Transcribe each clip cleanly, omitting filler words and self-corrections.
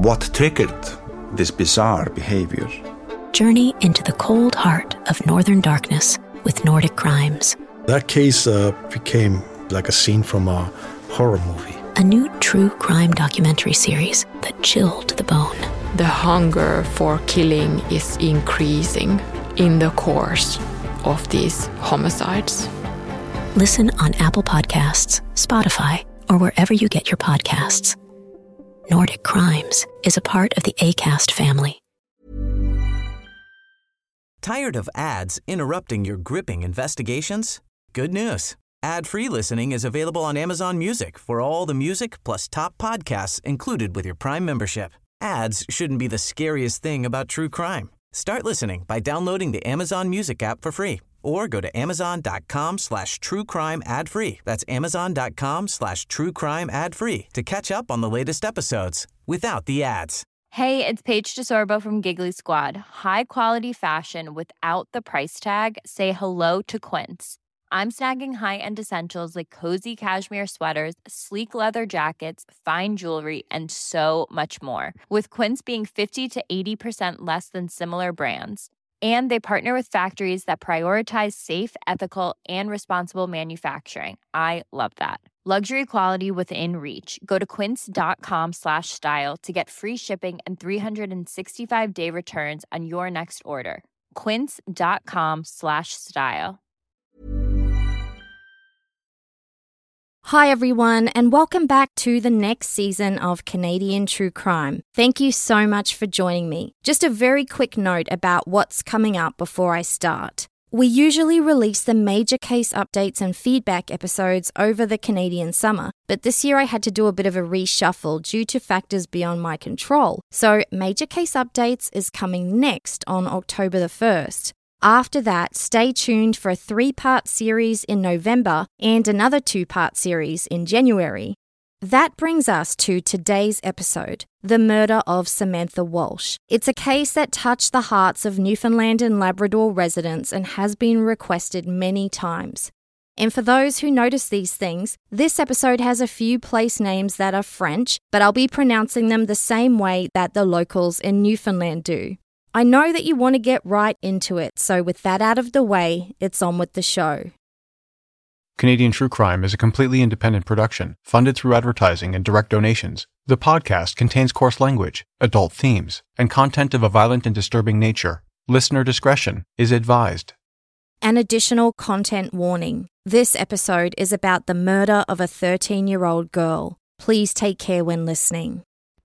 What triggered this bizarre behavior? Journey into the cold heart of Northern Darkness with Nordic Crimes. That case became like a scene from a horror movie. A new true crime documentary series that chilled the bone. The hunger for killing is increasing in the course of these homicides. Listen on Apple Podcasts, Spotify, or wherever you get your podcasts. Nordic Crimes is a part of the Acast family. Tired of ads interrupting your gripping investigations? Good news. Ad-free listening is available on Amazon Music for all the music plus top podcasts included with your Prime membership. Ads shouldn't be the scariest thing about true crime. Start listening by downloading the Amazon Music app for free or go to amazon.com/truecrime ad-free. That's amazon.com/truecrime ad-free to catch up on the latest episodes without the ads. Hey, it's Paige DeSorbo from Giggly Squad. High quality fashion without the price tag. Say hello to Quince. I'm snagging high-end essentials like cozy cashmere sweaters, sleek leather jackets, fine jewelry, and so much more. With Quince being 50 to 80% less than similar brands. And they partner with factories that prioritize safe, ethical, and responsible manufacturing. I love that. Luxury quality within reach. Go to quince.com/style to get free shipping and 365-day returns on your next order. Quince.com/style. Hi everyone, and welcome back to the next season of Canadian True Crime. Thank you so much for joining me. Just a very quick note about what's coming up before I start. We usually release the major case updates and feedback episodes over the Canadian summer, but this year I had to do a bit of a reshuffle due to factors beyond my control. So major case updates is coming next on October the 1st. After that, stay tuned for a 3-part series in November and another 2-part series in January. That brings us to today's episode, the murder of Samantha Walsh. It's a case that touched the hearts of Newfoundland and Labrador residents and has been requested many times. And for those who notice these things, this episode has a few place names that are French, but I'll be pronouncing them the same way that the locals in Newfoundland do. I know that you want to get right into it, so with that out of the way, it's on with the show. Canadian True Crime is a completely independent production, funded through advertising and direct donations. The podcast contains coarse language, adult themes, and content of a violent and disturbing nature. Listener discretion is advised. An additional content warning. This episode is about the murder of a 13-year-old girl. Please take care when listening.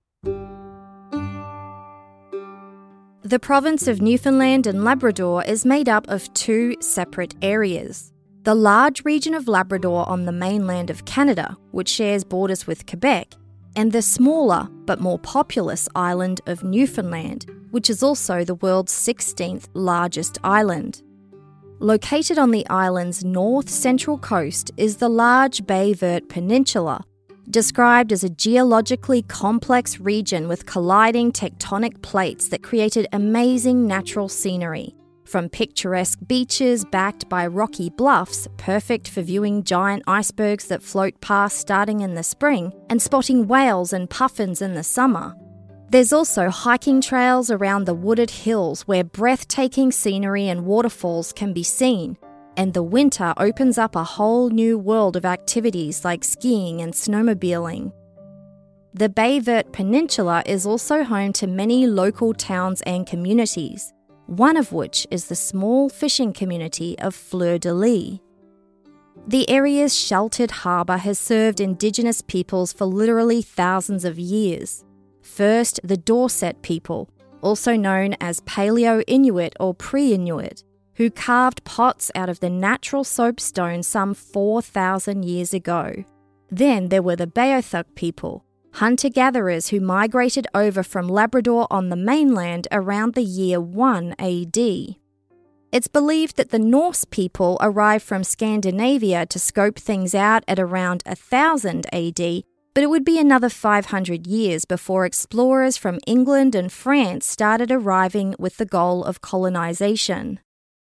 The province of Newfoundland and Labrador is made up of 2 separate areas. The large region of Labrador on the mainland of Canada, which shares borders with Quebec, and the smaller but more populous island of Newfoundland, which is also the world's 16th largest island. Located on the island's north-central coast is the large Baie Verte Peninsula, described as a geologically complex region with colliding tectonic plates that created amazing natural scenery, from picturesque beaches backed by rocky bluffs, perfect for viewing giant icebergs that float past starting in the spring, and spotting whales and puffins in the summer. There's also hiking trails around the wooded hills where breathtaking scenery and waterfalls can be seen, and the winter opens up a whole new world of activities like skiing and snowmobiling. The Baie Verte Peninsula is also home to many local towns and communities, one of which is the small fishing community of Fleur-de-Lis. The area's sheltered harbour has served Indigenous peoples for literally thousands of years. First, the Dorset people, also known as Paleo-Inuit or Pre-Inuit, who carved pots out of the natural soapstone some 4,000 years ago. Then there were the Beothuk people, hunter-gatherers who migrated over from Labrador on the mainland around the year 1 AD. It's believed that the Norse people arrived from Scandinavia to scope things out at around 1000 AD, but it would be another 500 years before explorers from England and France started arriving with the goal of colonization.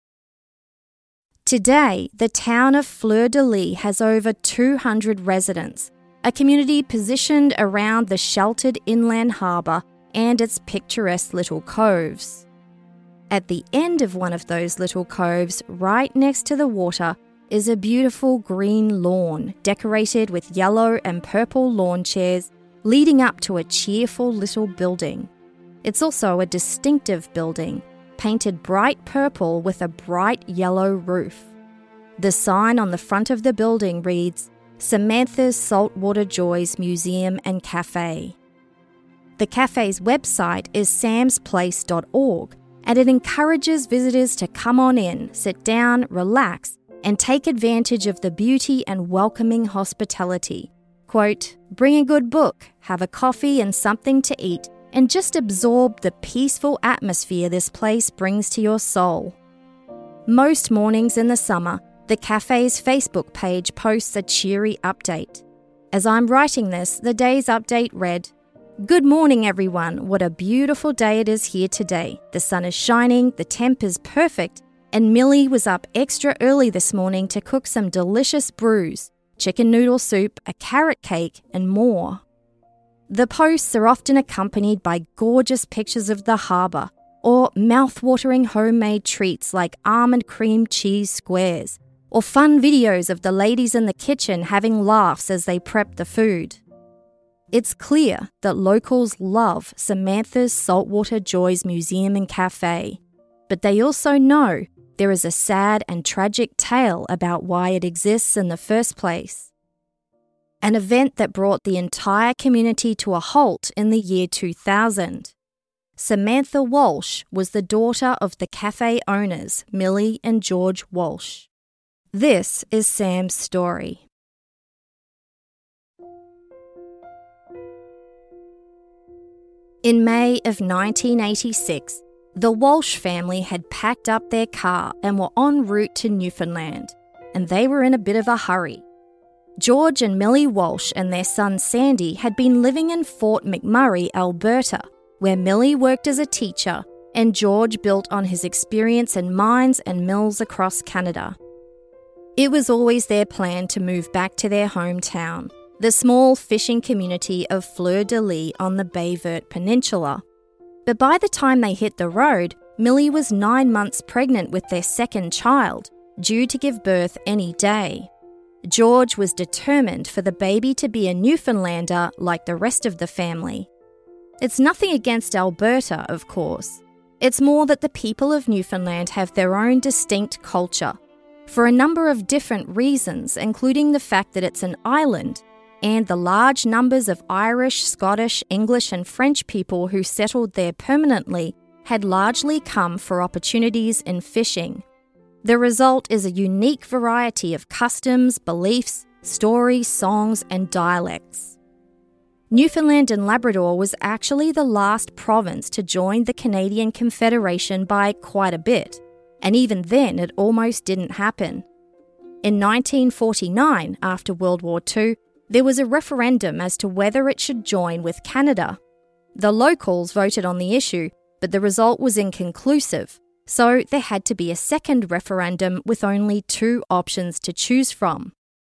Today, the town of Fleur-de-Lis has over 200 residents, a community positioned around the sheltered inland harbour and its picturesque little coves. At the end of one of those little coves, right next to the water, is a beautiful green lawn decorated with yellow and purple lawn chairs leading up to a cheerful little building. It's also a distinctive building, painted bright purple with a bright yellow roof. The sign on the front of the building reads, Samantha's Saltwater Joys Museum and Cafe. The cafe's website is samsplace.org, and it encourages visitors to come on in, sit down, relax, and take advantage of the beauty and welcoming hospitality. Quote, bring a good book, have a coffee and something to eat, and just absorb the peaceful atmosphere this place brings to your soul. Most mornings in the summer, the cafe's Facebook page posts a cheery update. As I'm writing this, the day's update read, Good morning, everyone. What a beautiful day it is here today. The sun is shining, the temp is perfect, and Millie was up extra early this morning to cook some delicious brews, chicken noodle soup, a carrot cake, and more. The posts are often accompanied by gorgeous pictures of the harbour or mouth-watering homemade treats like almond cream cheese squares or fun videos of the ladies in the kitchen having laughs as they prep the food. It's clear that locals love Samantha's Saltwater Joys Museum and Cafe, but they also know there is a sad and tragic tale about why it exists in the first place. An event that brought the entire community to a halt in the year 2000. Samantha Walsh was the daughter of the cafe owners, Millie and George Walsh. This is Sam's story. In May of 1986, the Walsh family had packed up their car and were en route to Newfoundland, and they were in a bit of a hurry. George and Millie Walsh and their son Sandy had been living in Fort McMurray, Alberta, where Millie worked as a teacher and George built on his experience in mines and mills across Canada. It was always their plan to move back to their hometown, the small fishing community of Fleur-de-Lis on the Baie Verte Peninsula. But by the time they hit the road, Millie was 9 months pregnant with their second child, due to give birth any day. George was determined for the baby to be a Newfoundlander like the rest of the family. It's nothing against Alberta, of course. It's more that the people of Newfoundland have their own distinct culture, for a number of different reasons, including the fact that it's an island and the large numbers of Irish, Scottish, English and French people who settled there permanently had largely come for opportunities in fishing. The result is a unique variety of customs, beliefs, stories, songs and dialects. Newfoundland and Labrador was actually the last province to join the Canadian Confederation by quite a bit, and even then it almost didn't happen. In 1949, after World War II, there was a referendum as to whether it should join with Canada. The locals voted on the issue, but the result was inconclusive, so there had to be a second referendum with only 2 options to choose from.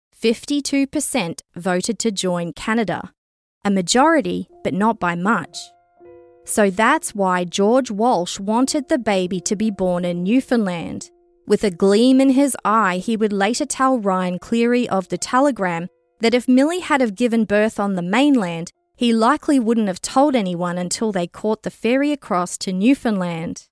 52% voted to join Canada, a majority, but not by much. So that's why George Walsh wanted the baby to be born in Newfoundland. With a gleam in his eye, he would later tell Ryan Cleary of The Telegram that if Millie had have given birth on the mainland, he likely wouldn't have told anyone until they caught the ferry across to Newfoundland.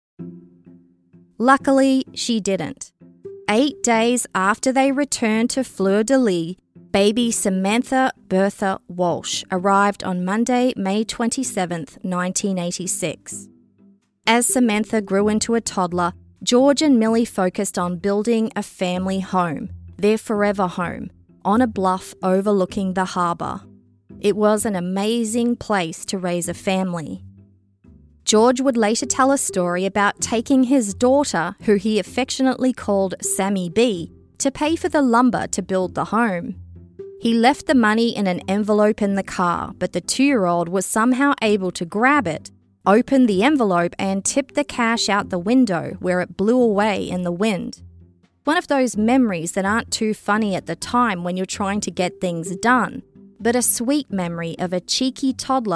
Luckily, she didn't. 8 days after they returned to Fleur-de-Lis, baby Samantha Bertha Walsh arrived on Monday, May 27, 1986. As Samantha grew into a toddler, George and Millie focused on building a family home, their forever home, on a bluff overlooking the harbour. It was an amazing place to raise a family. George would later tell a story about taking his daughter, who he affectionately called Sammy B, to pay for the lumber to build the home. He left the money in an envelope in the car, but the 2-year-old was somehow able to grab it, open the envelope and tip the cash out the window, where it blew away in the wind. One of those memories that aren't too funny at the time when you're trying to get things done, but a sweet memory of a cheeky toddler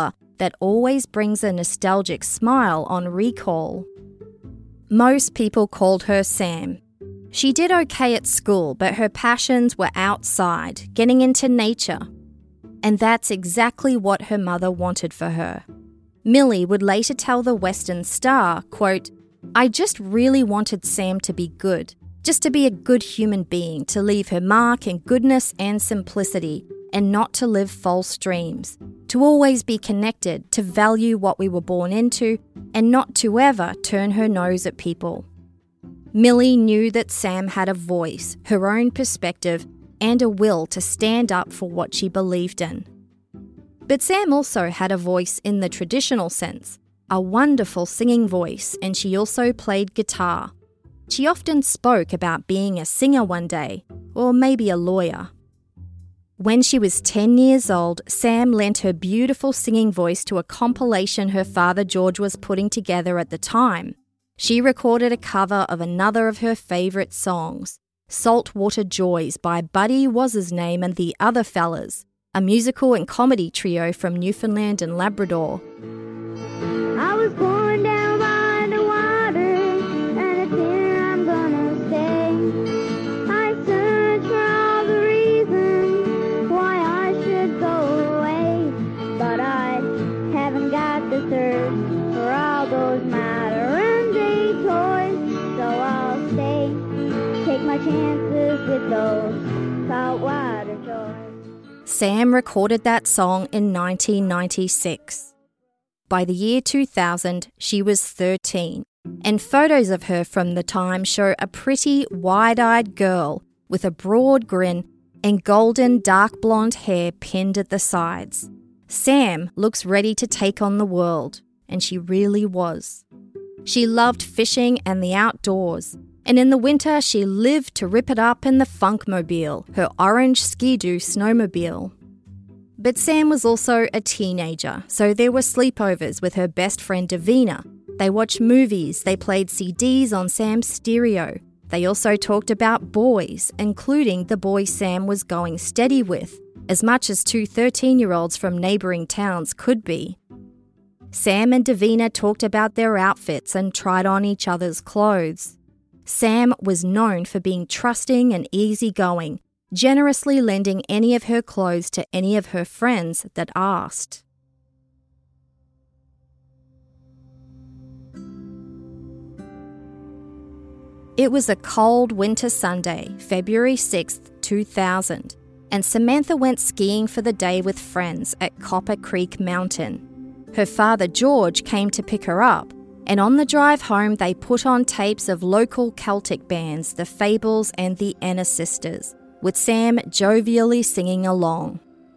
that always brings a nostalgic smile on recall. Most people called her Sam. She did okay at school, but her passions were outside, getting into nature. And that's exactly what her mother wanted for her. Millie would later tell the Western Star, quote, "I just really wanted Sam to be good, just to be a good human being, to leave her mark in goodness and simplicity, and not to live false dreams, to always be connected, to value what we were born into, and not to ever turn her nose at people." Millie knew that Sam had a voice, her own perspective, and a will to stand up for what she believed in. But Sam also had a voice in the traditional sense, a wonderful singing voice, and she also played guitar. She often spoke about being a singer one day, or maybe a lawyer. When she was 10 years old, Sam lent her beautiful singing voice to a compilation her father George was putting together at the time. She recorded a cover of another of her favourite songs, Saltwater Joys by Buddy Was His Name and the Other Fellas, a musical and comedy trio from Newfoundland and Labrador. I was born down by the water, and it's here I'm gonna stay. I search for all the reasons why I should go away, but I haven't got the thirst for all those modern-day toys, so I'll stay, take my chances with those saltwater joys. Sam recorded that song in 1996. By the year 2000, she was 13, and photos of her from the time show a pretty, wide-eyed girl with a broad grin and golden dark blonde hair pinned at the sides. Sam looks ready to take on the world, and she really was. She loved fishing and the outdoors, and in the winter she lived to rip it up in the Funkmobile, her orange Ski-Doo snowmobile. But Sam was also a teenager, so there were sleepovers with her best friend Davina. They watched movies, they played CDs on Sam's stereo. They also talked about boys, including the boy Sam was going steady with, as much as two 13-year-olds from neighbouring towns could be. Sam and Davina talked about their outfits and tried on each other's clothes. Sam was known for being trusting and easygoing, generously lending any of her clothes to any of her friends that asked. It was a cold winter Sunday, February 6th, 2000, and Samantha went skiing for the day with friends at Copper Creek Mountain. Her father George came to pick her up, and on the drive home they put on tapes of local Celtic bands, the Fables and the Ennis Sisters, with Sam jovially singing along.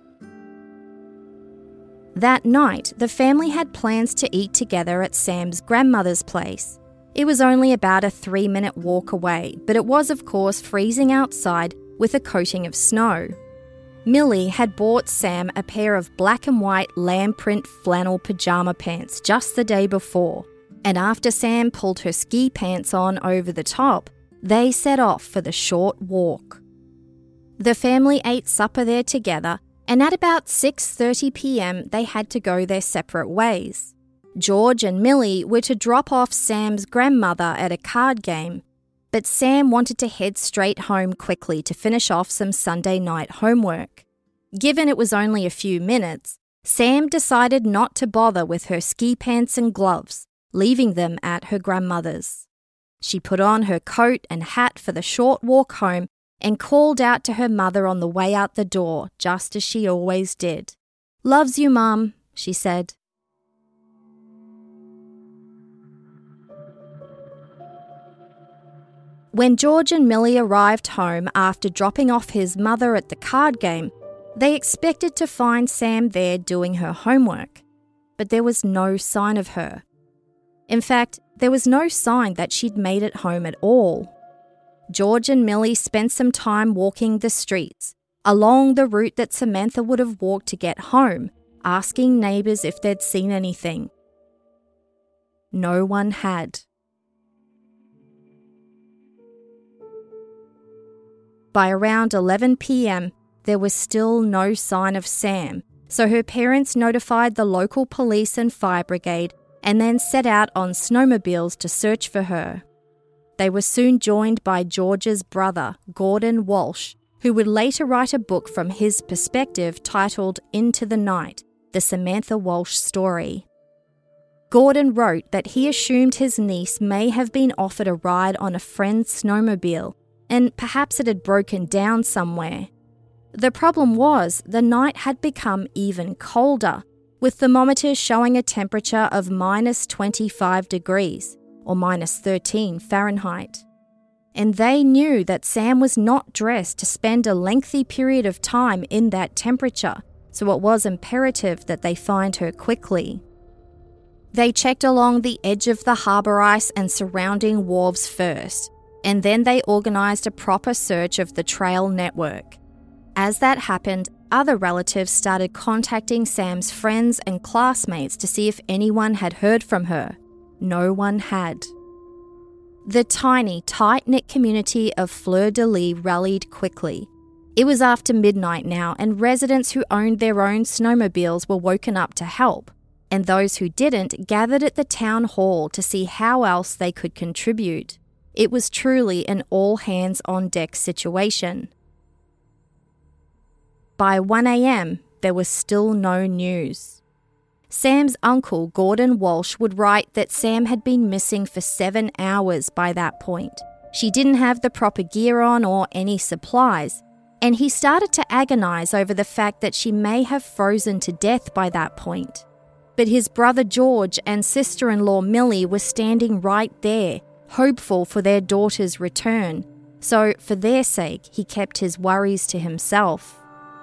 That night, the family had plans to eat together at Sam's grandmother's place. It was only about a 3-minute walk away, but it was of course freezing outside with a coating of snow. Millie had bought Sam a pair of black and white lamb print flannel pyjama pants just the day before, and after Sam pulled her ski pants on over the top, they set off for the short walk. The family ate supper there together, and at about 6:30 p.m. they had to go their separate ways. George and Millie were to drop off Sam's grandmother at a card game, but Sam wanted to head straight home quickly to finish off some Sunday night homework. Given it was only a few minutes, Sam decided not to bother with her ski pants and gloves, leaving them at her grandmother's. She put on her coat and hat for the short walk home and called out to her mother on the way out the door, just as she always did. "Loves you, Mum," she said. When George and Millie arrived home after dropping off his mother at the card game, they expected to find Sam there doing her homework, but there was no sign of her. In fact, there was no sign that she'd made it home at all. George and Millie spent some time walking the streets, along the route that Samantha would have walked to get home, asking neighbours if they'd seen anything. No one had. By around 11 p.m, there was still no sign of Sam, so her parents notified the local police and fire brigade and then set out on snowmobiles to search for her. They were soon joined by George's brother, Gordon Walsh, who would later write a book from his perspective titled Into the Night, The Samantha Walsh Story. Gordon wrote that he assumed his niece may have been offered a ride on a friend's snowmobile, and perhaps it had broken down somewhere. The problem was the night had become even colder, with thermometers showing a temperature of minus 25 degrees, or minus 13 Fahrenheit. And they knew that Sam was not dressed to spend a lengthy period of time in that temperature, so it was imperative that they find her quickly. They checked along the edge of the harbour ice and surrounding wharves first, and then they organised a proper search of the trail network. As that happened, other relatives started contacting Sam's friends and classmates to see if anyone had heard from her. No one had. The tiny, tight-knit community of Fleur-de-Lis rallied quickly. It was after midnight now, and residents who owned their own snowmobiles were woken up to help, and those who didn't gathered at the town hall to see how else they could contribute. It was truly an all-hands-on-deck situation. By 1 a.m, there was still no news. Sam's uncle, Gordon Walsh, would write that Sam had been missing for 7 hours by that point. She didn't have the proper gear on or any supplies, and he started to agonise over the fact that she may have frozen to death by that point. But his brother George and sister-in-law Millie were standing right there, hopeful for their daughter's return, so for their sake he kept his worries to himself.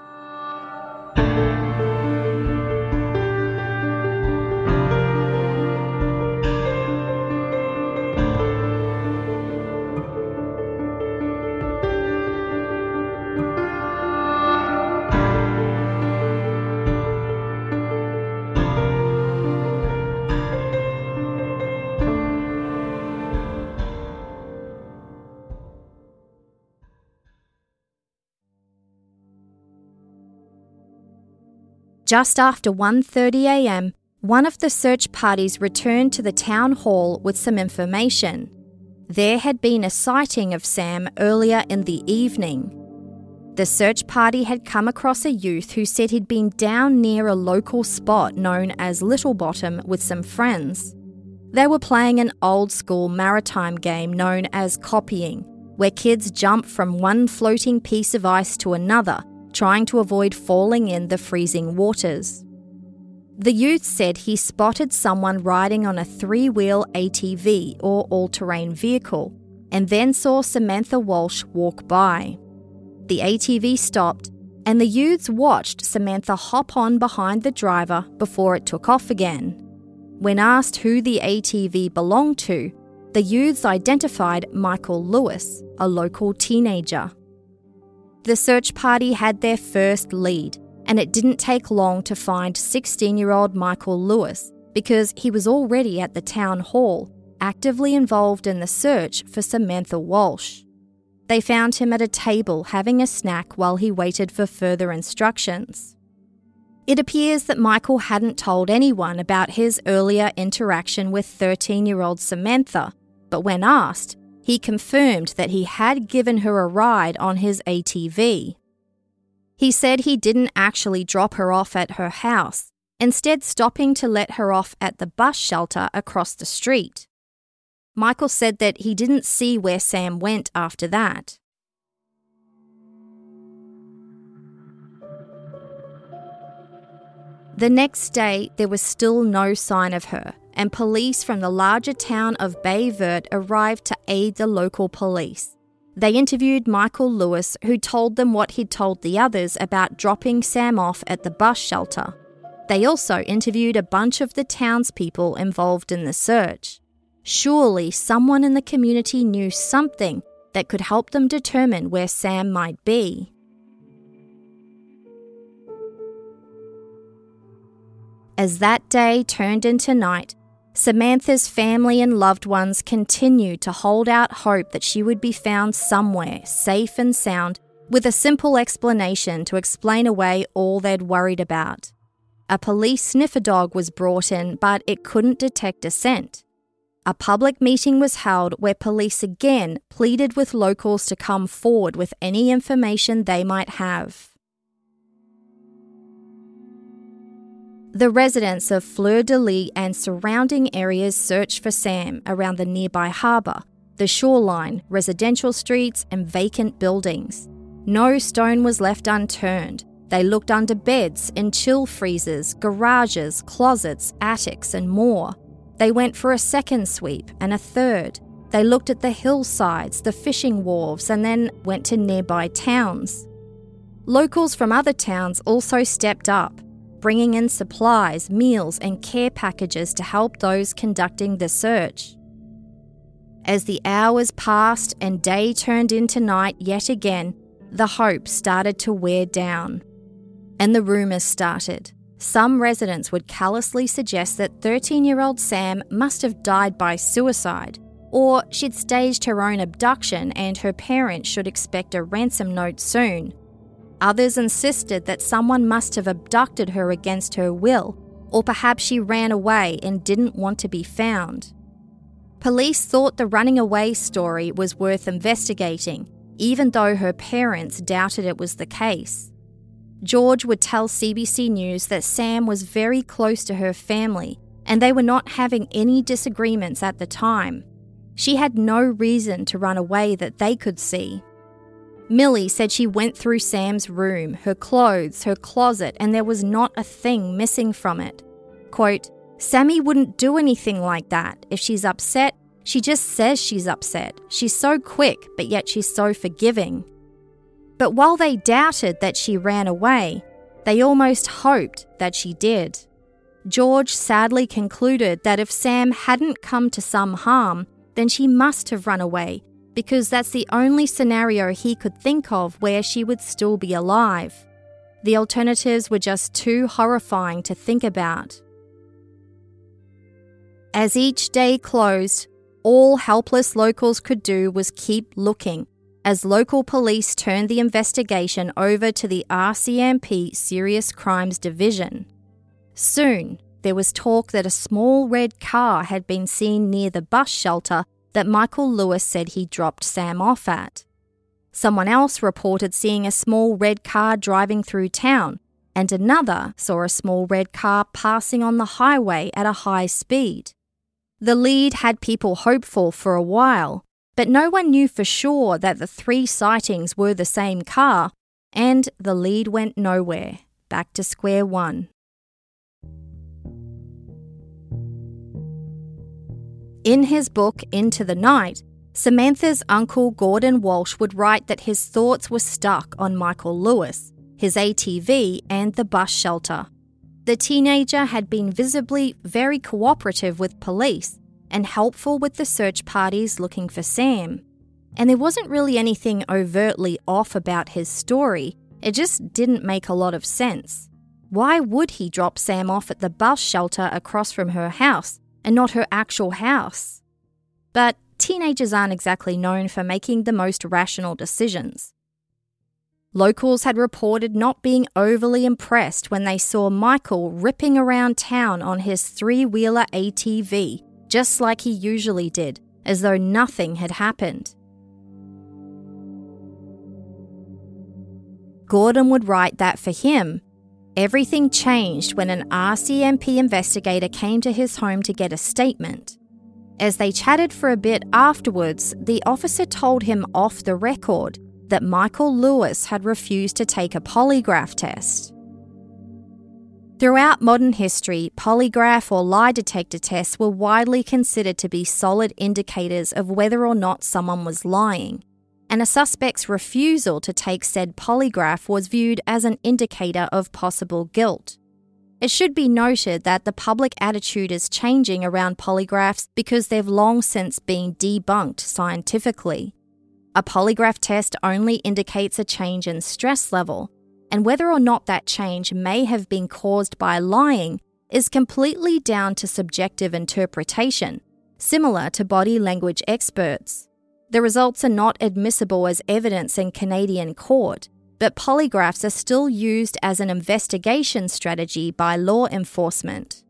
Just after 1:30 a.m, one of the search parties returned to the town hall with some information. There had been a sighting of Sam earlier in the evening. The search party had come across a youth who said he'd been down near a local spot known as Little Bottom with some friends. They were playing an old-school maritime game known as copying, where kids jump from one floating piece of ice to another, trying to avoid falling in the freezing waters. The youth said he spotted someone riding on a 3-wheel ATV or all-terrain vehicle, and then saw Samantha Walsh walk by. The ATV stopped, and the youths watched Samantha hop on behind the driver before it took off again. When asked who the ATV belonged to, the youths identified Michael Lewis, a local teenager. The search party had their first lead, and it didn't take long to find 16-year-old Michael Lewis because he was already at the town hall, actively involved in the search for Samantha Walsh. They found him at a table having a snack while he waited for further instructions. It appears that Michael hadn't told anyone about his earlier interaction with 13-year-old Samantha, but when asked, he confirmed that he had given her a ride on his ATV. He said he didn't actually drop her off at her house, instead stopping to let her off at the bus shelter across the street. Michael said that he didn't see where Sam went after that. The next day, there was still no sign of her, and police from the larger town of Baie Verte arrived to aid the local police. They interviewed Michael Lewis, who told them what he'd told the others about dropping Sam off at the bus shelter. They also interviewed a bunch of the townspeople involved in the search. Surely someone in the community knew something that could help them determine where Sam might be. As that day turned into night, Samantha's family and loved ones continued to hold out hope that she would be found somewhere, safe and sound, with a simple explanation to explain away all they'd worried about. A police sniffer dog was brought in, but it couldn't detect a scent. A public meeting was held where police again pleaded with locals to come forward with any information they might have. The residents of Fleur-de-Lis and surrounding areas searched for Sam around the nearby harbour, the shoreline, residential streets and vacant buildings. No stone was left unturned. They looked under beds, in chill freezers, garages, closets, attics and more. They went for a second sweep and a third. They looked at the hillsides, the fishing wharves and then went to nearby towns. Locals from other towns also stepped up, bringing in supplies, meals and care packages to help those conducting the search. As the hours passed and day turned into night yet again, the hope started to wear down. And the rumours started. Some residents would callously suggest that 13-year-old Sam must have died by suicide, or she'd staged her own abduction and her parents should expect a ransom note soon. Others insisted that someone must have abducted her against her will, or perhaps she ran away and didn't want to be found. Police thought the running away story was worth investigating, even though her parents doubted it was the case. George would tell CBC News that Sam was very close to her family and they were not having any disagreements at the time. She had no reason to run away that they could see. Millie said she went through Sam's room, her clothes, her closet, and there was not a thing missing from it. Quote, "Sammy wouldn't do anything like that. If she's upset, she just says she's upset. She's so quick, but yet she's so forgiving." But while they doubted that she ran away, they almost hoped that she did. George sadly concluded that if Sam hadn't come to some harm, then she must have run away, because that's the only scenario he could think of where she would still be alive. The alternatives were just too horrifying to think about. As each day closed, all helpless locals could do was keep looking, as local police turned the investigation over to the RCMP Serious Crimes Division. Soon, there was talk that a small red car had been seen near the bus shelter that Michael Lewis said he dropped Sam off at. Someone else reported seeing a small red car driving through town, and another saw a small red car passing on the highway at a high speed. The lead had people hopeful for a while, but no one knew for sure that the 3 sightings were the same car, and the lead went nowhere, back to square one. In his book, Into the Night, Samantha's uncle Gordon Walsh would write that his thoughts were stuck on Michael Lewis, his ATV and the bus shelter. The teenager had been visibly very cooperative with police and helpful with the search parties looking for Sam. And there wasn't really anything overtly off about his story, it just didn't make a lot of sense. Why would he drop Sam off at the bus shelter across from her house and not her actual house? But teenagers aren't exactly known for making the most rational decisions. Locals had reported not being overly impressed when they saw Michael ripping around town on his 3-wheeler ATV, just like he usually did, as though nothing had happened. Gordon would write that for him, everything changed when an RCMP investigator came to his home to get a statement. As they chatted for a bit afterwards, the officer told him off the record that Michael Lewis had refused to take a polygraph test. Throughout modern history, polygraph or lie detector tests were widely considered to be solid indicators of whether or not someone was lying, and a suspect's refusal to take said polygraph was viewed as an indicator of possible guilt. It should be noted that the public attitude is changing around polygraphs because they've long since been debunked scientifically. A polygraph test only indicates a change in stress level, and whether or not that change may have been caused by lying is completely down to subjective interpretation, similar to body language experts. The results are not admissible as evidence in Canadian court, but polygraphs are still used as an investigation strategy by law enforcement.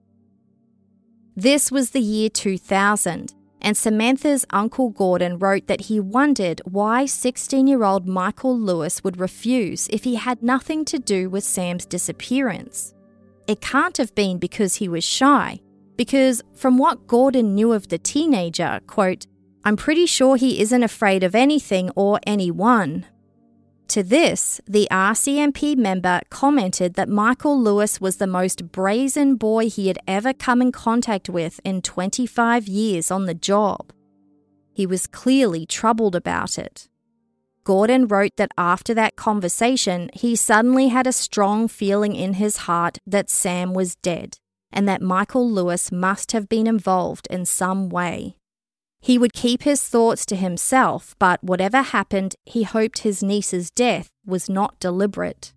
This was the year 2000, and Samantha's Uncle Gordon wrote that he wondered why 16-year-old Michael Lewis would refuse if he had nothing to do with Sam's disappearance. It can't have been because he was shy, because from what Gordon knew of the teenager, quote, "I'm pretty sure he isn't afraid of anything or anyone." To this, the RCMP member commented that Michael Lewis was the most brazen boy he had ever come in contact with in 25 years on the job. He was clearly troubled about it. Gordon wrote that after that conversation, he suddenly had a strong feeling in his heart that Sam was dead and that Michael Lewis must have been involved in some way. He would keep his thoughts to himself, but whatever happened, he hoped his niece's death was not deliberate.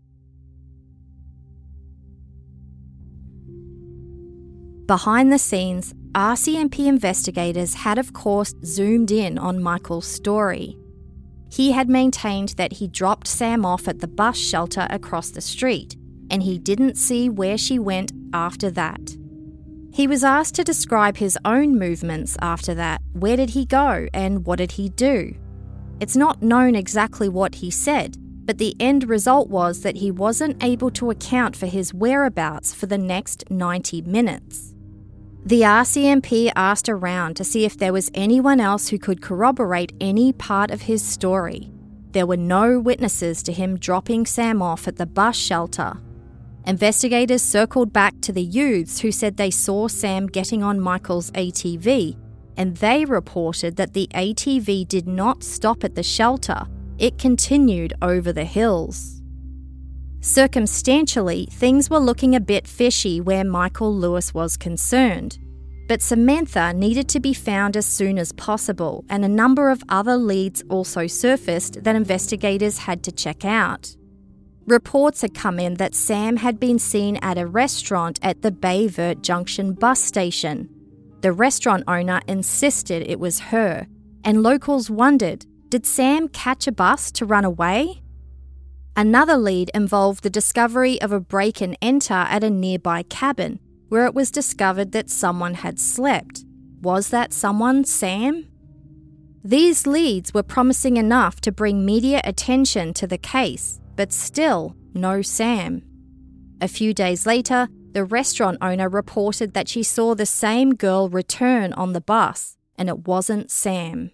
Behind the scenes, RCMP investigators had of course zoomed in on Michael's story. He had maintained that he dropped Sam off at the bus shelter across the street, and he didn't see where she went after that. He was asked to describe his own movements after that. Where did he go and what did he do? It's not known exactly what he said, but the end result was that he wasn't able to account for his whereabouts for the next 90 minutes. The RCMP asked around to see if there was anyone else who could corroborate any part of his story. There were no witnesses to him dropping Sam off at the bus shelter. Investigators circled back to the youths who said they saw Sam getting on Michael's ATV, and they reported that the ATV did not stop at the shelter. It continued over the hills. Circumstantially, things were looking a bit fishy where Michael Lewis was concerned, but Samantha needed to be found as soon as possible, and a number of other leads also surfaced that investigators had to check out. Reports had come in that Sam had been seen at a restaurant at the Bayvert Junction bus station. The restaurant owner insisted it was her, and locals wondered, did Sam catch a bus to run away? Another lead involved the discovery of a break and enter at a nearby cabin, where it was discovered that someone had slept. Was that someone Sam? These leads were promising enough to bring media attention to the case, but still no Sam. A few days later, the restaurant owner reported that she saw the same girl return on the bus, and it wasn't Sam.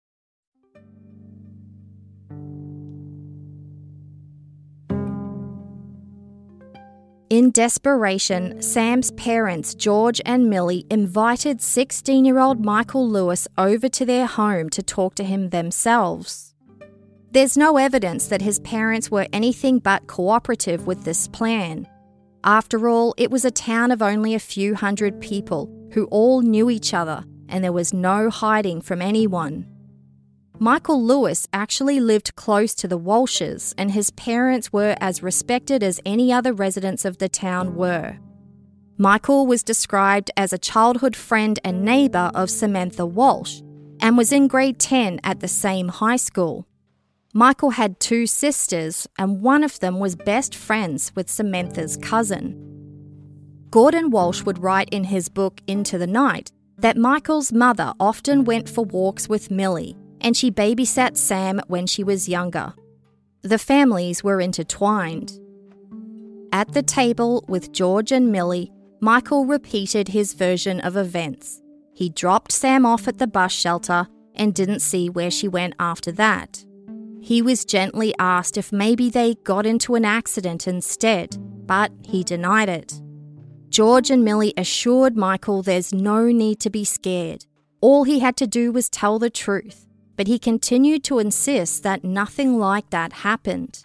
In desperation, Sam's parents, George and Millie, invited 16-year-old Michael Lewis over to their home to talk to him themselves. There's no evidence that his parents were anything but cooperative with this plan. After all, it was a town of only a few hundred people who all knew each other, and there was no hiding from anyone. Michael Lewis actually lived close to the Walshes, and his parents were as respected as any other residents of the town were. Michael was described as a childhood friend and neighbour of Samantha Walsh, and was in grade 10 at the same high school. Michael had 2 sisters, and one of them was best friends with Samantha's cousin. Gordon Walsh would write in his book Into the Night that Michael's mother often went for walks with Millie, and she babysat Sam when she was younger. The families were intertwined. At the table with George and Millie, Michael repeated his version of events. He dropped Sam off at the bus shelter and didn't see where she went after that. He was gently asked if maybe they got into an accident instead, but he denied it. George and Millie assured Michael there's no need to be scared. All he had to do was tell the truth, but he continued to insist that nothing like that happened.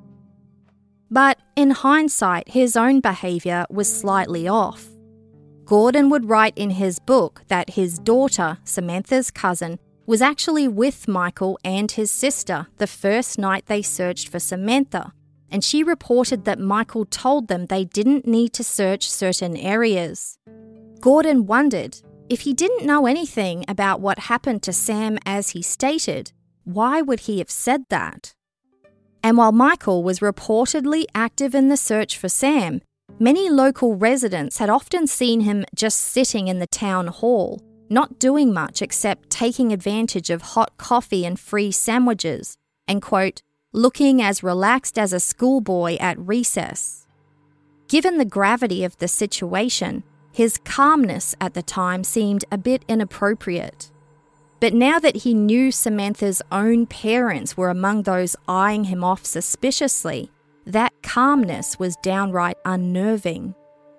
But in hindsight, his own behaviour was slightly off. Gordon would write in his book that his daughter, Samantha's cousin, was actually with Michael and his sister the first night they searched for Samantha, and she reported that Michael told them they didn't need to search certain areas. Gordon wondered, if he didn't know anything about what happened to Sam as he stated, why would he have said that? And while Michael was reportedly active in the search for Sam, many local residents had often seen him just sitting in the town hall, not doing much except taking advantage of hot coffee and free sandwiches, and, quote, looking as relaxed as a schoolboy at recess. Given the gravity of the situation, his calmness at the time seemed a bit inappropriate. But now that he knew Samantha's own parents were among those eyeing him off suspiciously, that calmness was downright unnerving.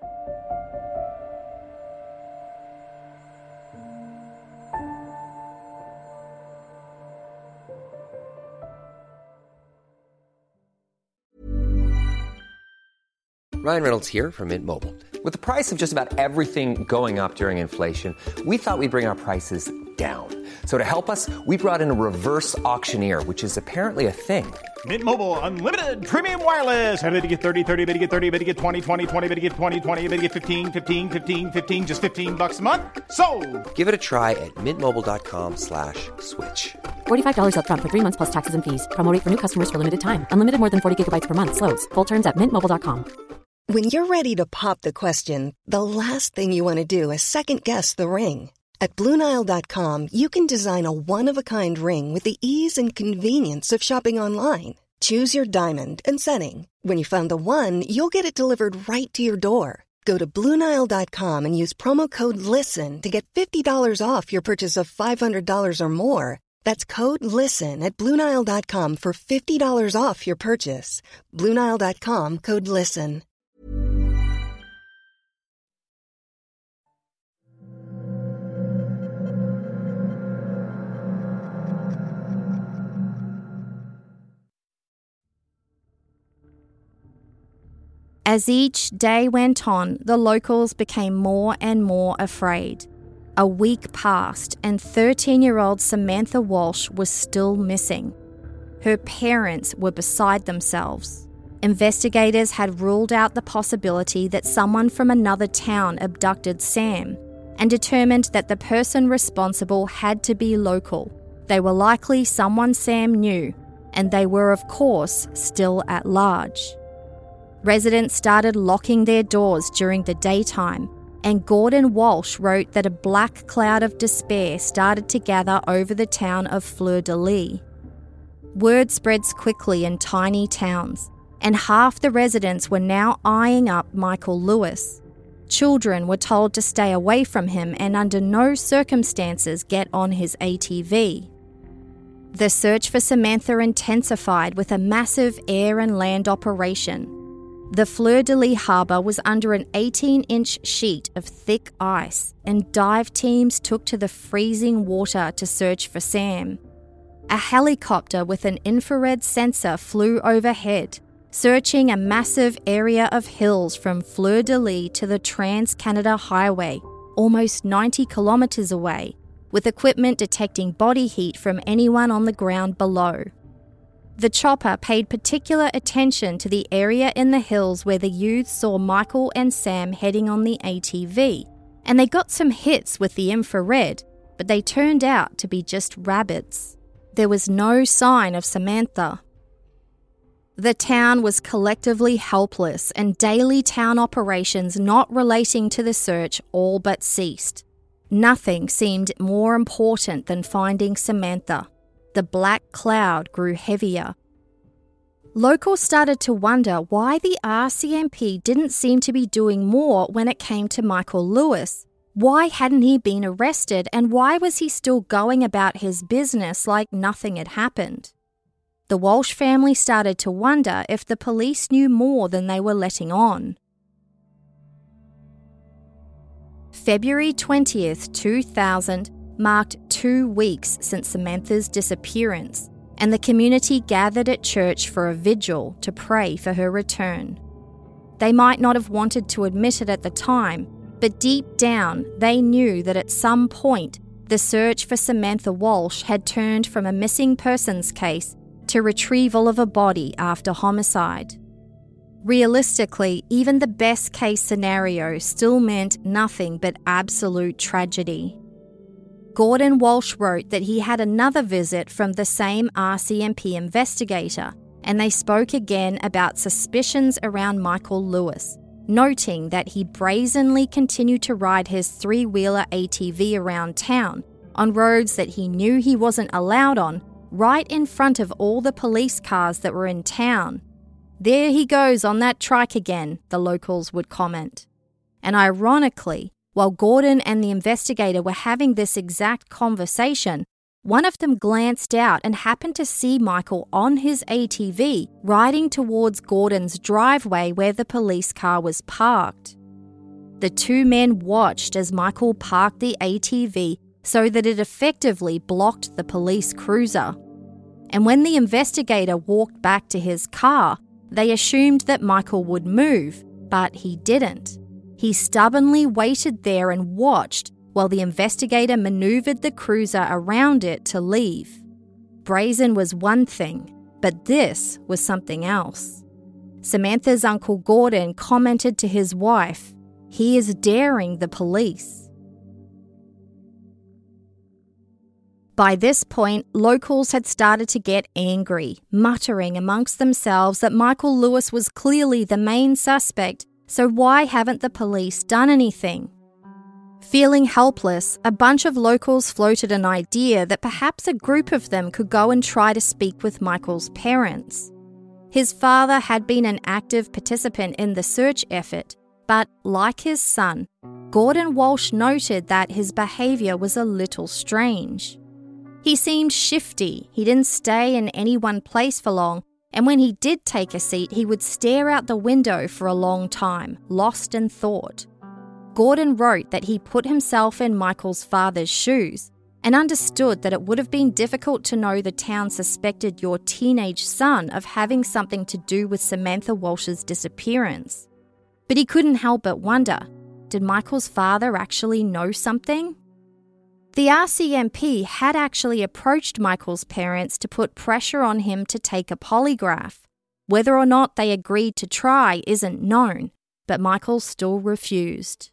Ryan Reynolds here from Mint Mobile. With the price of just about everything going up during inflation, we thought we'd bring our prices down. So to help us, we brought in a reverse auctioneer, which is apparently a thing. Mint Mobile Unlimited Premium Wireless. How to get 30, 30, bit to get 30, bit to get 20, 20, 20, bit to get 20, 20, bit to get 15, 15, 15, 15, just $15 a month? Sold! Give it a try at mintmobile.com/switch. $45 up front for 3 months plus taxes and fees. Promo rate for new customers for limited time. Unlimited more than 40 gigabytes per month. Slows full terms at mintmobile.com. When you're ready to pop the question, the last thing you want to do is second-guess the ring. At BlueNile.com, you can design a one-of-a-kind ring with the ease and convenience of shopping online. Choose your diamond and setting. When you find the one, you'll get it delivered right to your door. Go to BlueNile.com and use promo code LISTEN to get $50 off your purchase of $500 or more. That's code LISTEN at BlueNile.com for $50 off your purchase. BlueNile.com, code LISTEN. As each day went on, the locals became more and more afraid. A week passed and 13-year-old Samantha Walsh was still missing. Her parents were beside themselves. Investigators had ruled out the possibility that someone from another town abducted Sam and determined that the person responsible had to be local. They were likely someone Sam knew, and they were, of course, still at large. Residents started locking their doors during the daytime, and Gordon Walsh wrote that a black cloud of despair started to gather over the town of Fleur-de-Lis. Word spreads quickly in tiny towns, and half the residents were now eyeing up Michael Lewis. Children were told to stay away from him and under no circumstances get on his ATV. The search for Samantha intensified with a massive air and land operation. The Fleur-de-Lis harbour was under an 18-inch sheet of thick ice, and dive teams took to the freezing water to search for Sam. A helicopter with an infrared sensor flew overhead, searching a massive area of hills from Fleur-de-Lis to the Trans-Canada Highway, almost 90 kilometres away, with equipment detecting body heat from anyone on the ground below. The chopper paid particular attention to the area in the hills where the youths saw Michael and Sam heading on the ATV, and they got some hits with the infrared, but they turned out to be just rabbits. There was no sign of Samantha. The town was collectively helpless, and daily town operations not relating to the search all but ceased. Nothing seemed more important than finding Samantha. The black cloud grew heavier. Locals started to wonder why the RCMP didn't seem to be doing more when it came to Michael Lewis. Why hadn't he been arrested, and why was he still going about his business like nothing had happened? The Walsh family started to wonder if the police knew more than they were letting on. February 20th, 2000 marked 2 weeks since Samantha's disappearance, and the community gathered at church for a vigil to pray for her return. They might not have wanted to admit it at the time, but deep down they knew that at some point the search for Samantha Walsh had turned from a missing persons case to retrieval of a body after homicide. Realistically, even the best case scenario still meant nothing but absolute tragedy. Gordon Walsh wrote that he had another visit from the same RCMP investigator, and they spoke again about suspicions around Michael Lewis, noting that he brazenly continued to ride his three-wheeler ATV around town on roads that he knew he wasn't allowed on, right in front of all the police cars that were in town. "There he goes on that trike again," the locals would comment. And ironically, while Gordon and the investigator were having this exact conversation, one of them glanced out and happened to see Michael on his ATV riding towards Gordon's driveway where the police car was parked. The two men watched as Michael parked the ATV so that it effectively blocked the police cruiser. And when the investigator walked back to his car, they assumed that Michael would move, but he didn't. He stubbornly waited there and watched while the investigator maneuvered the cruiser around it to leave. Brazen was one thing, but this was something else. Samantha's Uncle Gordon commented to his wife, "He is daring the police." By this point, locals had started to get angry, muttering amongst themselves that Michael Lewis was clearly the main suspect, so why haven't the police done anything? Feeling helpless, a bunch of locals floated an idea that perhaps a group of them could go and try to speak with Michael's parents. His father had been an active participant in the search effort, but like his son, Gordon Walsh noted that his behaviour was a little strange. He seemed shifty, he didn't stay in any one place for long, and when he did take a seat, he would stare out the window for a long time, lost in thought. Gordon wrote that he put himself in Michael's father's shoes and understood that it would have been difficult to know the town suspected your teenage son of having something to do with Samantha Walsh's disappearance. But he couldn't help but wonder, did Michael's father actually know something? The RCMP had actually approached Michael's parents to put pressure on him to take a polygraph. Whether or not they agreed to try isn't known, but Michael still refused.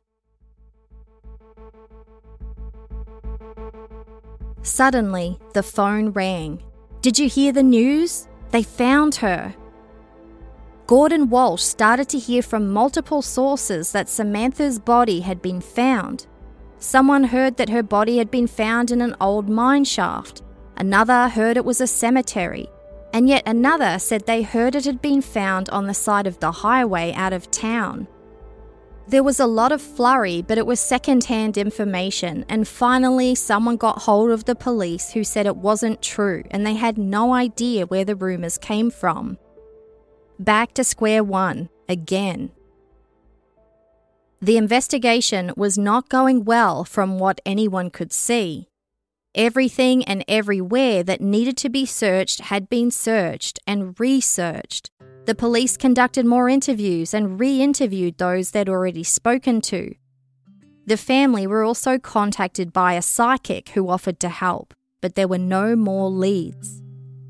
Suddenly, the phone rang. "Did you hear the news? They found her." Gordon Walsh started to hear from multiple sources that Samantha's body had been found. Someone heard that her body had been found in an old mine shaft. Another heard it was a cemetery. And yet another said they heard it had been found on the side of the highway out of town. There was a lot of flurry, but it was second-hand information, and finally someone got hold of the police who said it wasn't true and they had no idea where the rumours came from. Back to square one, again. The investigation was not going well from what anyone could see. Everything and everywhere that needed to be searched had been searched and researched. The police conducted more interviews and re-interviewed those they'd already spoken to. The family were also contacted by a psychic who offered to help, but there were no more leads.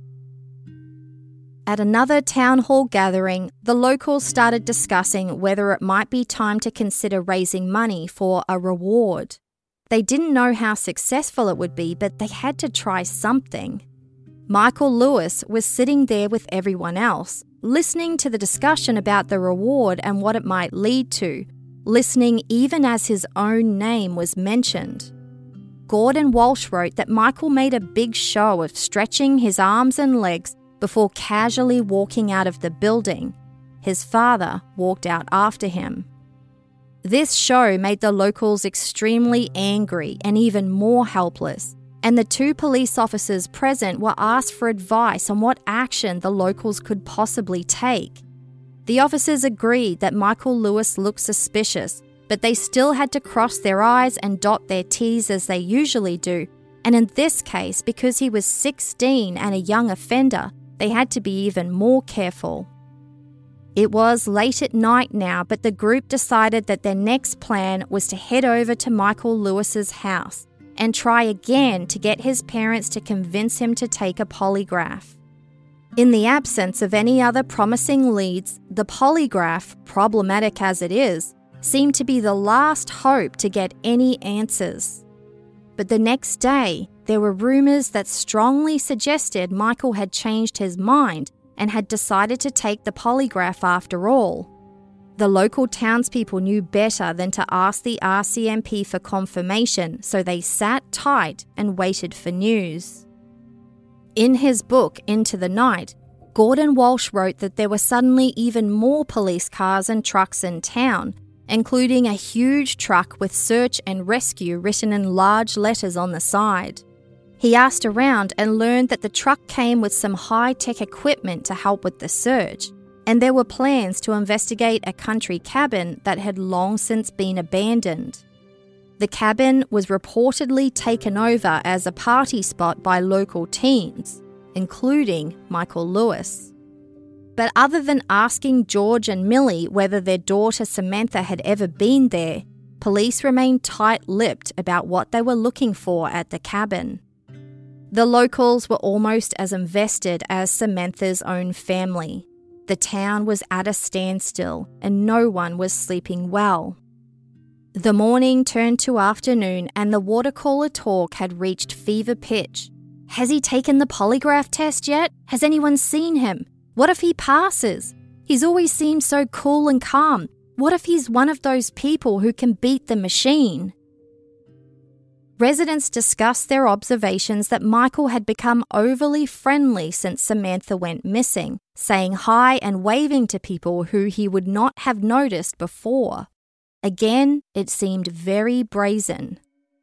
At another town hall gathering, the locals started discussing whether it might be time to consider raising money for a reward. They didn't know how successful it would be, but they had to try something. Michael Lewis was sitting there with everyone else, listening to the discussion about the reward and what it might lead to, listening even as his own name was mentioned. Gordon Walsh wrote that Michael made a big show of stretching his arms and legs before casually walking out of the building. His father walked out after him. This show made the locals extremely angry and even more helpless, and the two police officers present were asked for advice on what action the locals could possibly take. The officers agreed that Michael Lewis looked suspicious, but they still had to cross their I's and dot their T's as they usually do, and in this case, because he was 16 and a young offender, they had to be even more careful. It was late at night now, but the group decided that their next plan was to head over to Michael Lewis's house and try again to get his parents to convince him to take a polygraph. In the absence of any other promising leads, the polygraph, problematic as it is, seemed to be the last hope to get any answers. But the next day, there were rumours that strongly suggested Michael had changed his mind and had decided to take the polygraph after all. The local townspeople knew better than to ask the RCMP for confirmation, so they sat tight and waited for news. In his book, Into the Night, Gordon Walsh wrote that there were suddenly even more police cars and trucks in town, including a huge truck with search and rescue written in large letters on the side. He asked around and learned that the truck came with some high-tech equipment to help with the search, and there were plans to investigate a country cabin that had long since been abandoned. The cabin was reportedly taken over as a party spot by local teens, including Michael Lewis. But other than asking George and Millie whether their daughter Samantha had ever been there, police remained tight-lipped about what they were looking for at the cabin. The locals were almost as invested as Samantha's own family. The town was at a standstill and no one was sleeping well. The morning turned to afternoon and the water cooler talk had reached fever pitch. Has he taken the polygraph test yet? Has anyone seen him? What if he passes? He's always seemed so cool and calm. What if he's one of those people who can beat the machine? Residents discussed their observations that Michael had become overly friendly since Samantha went missing, saying hi and waving to people who he would not have noticed before. Again, it seemed very brazen.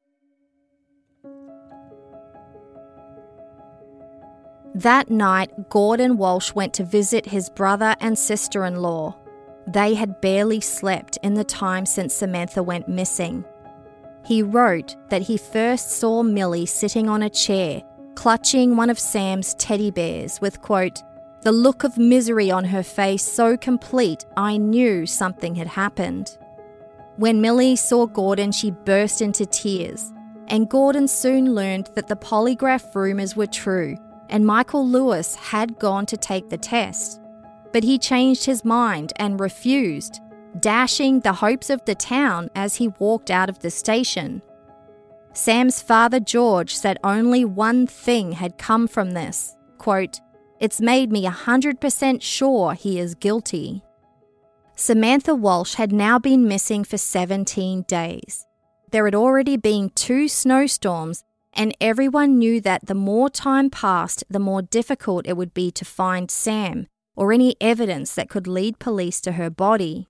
That night, Gordon Walsh went to visit his brother and sister-in-law. They had barely slept in the time since Samantha went missing. He wrote that he first saw Millie sitting on a chair, clutching one of Sam's teddy bears with, quote, "the look of misery on her face so complete I knew something had happened." When Millie saw Gordon, she burst into tears, and Gordon soon learned that the polygraph rumours were true, and Michael Lewis had gone to take the test. But he changed his mind and refused, dashing the hopes of the town as he walked out of the station. Sam's father George said only one thing had come from this, quote, "It's made me 100% sure he is guilty." Samantha Walsh had now been missing for 17 days. There had already been 2 snowstorms, and everyone knew that the more time passed, the more difficult it would be to find Sam or any evidence that could lead police to her body.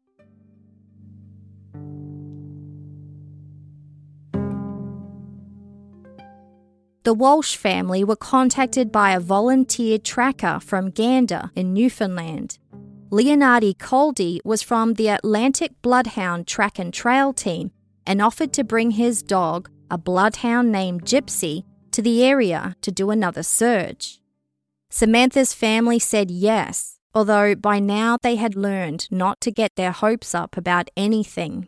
The Walsh family were contacted by a volunteer tracker from Gander in Newfoundland. Leonardi Coldy was from the Atlantic Bloodhound Track and Trail team and offered to bring his dog, a bloodhound named Gypsy, to the area to do another search. Samantha's family said yes, although by now they had learned not to get their hopes up about anything.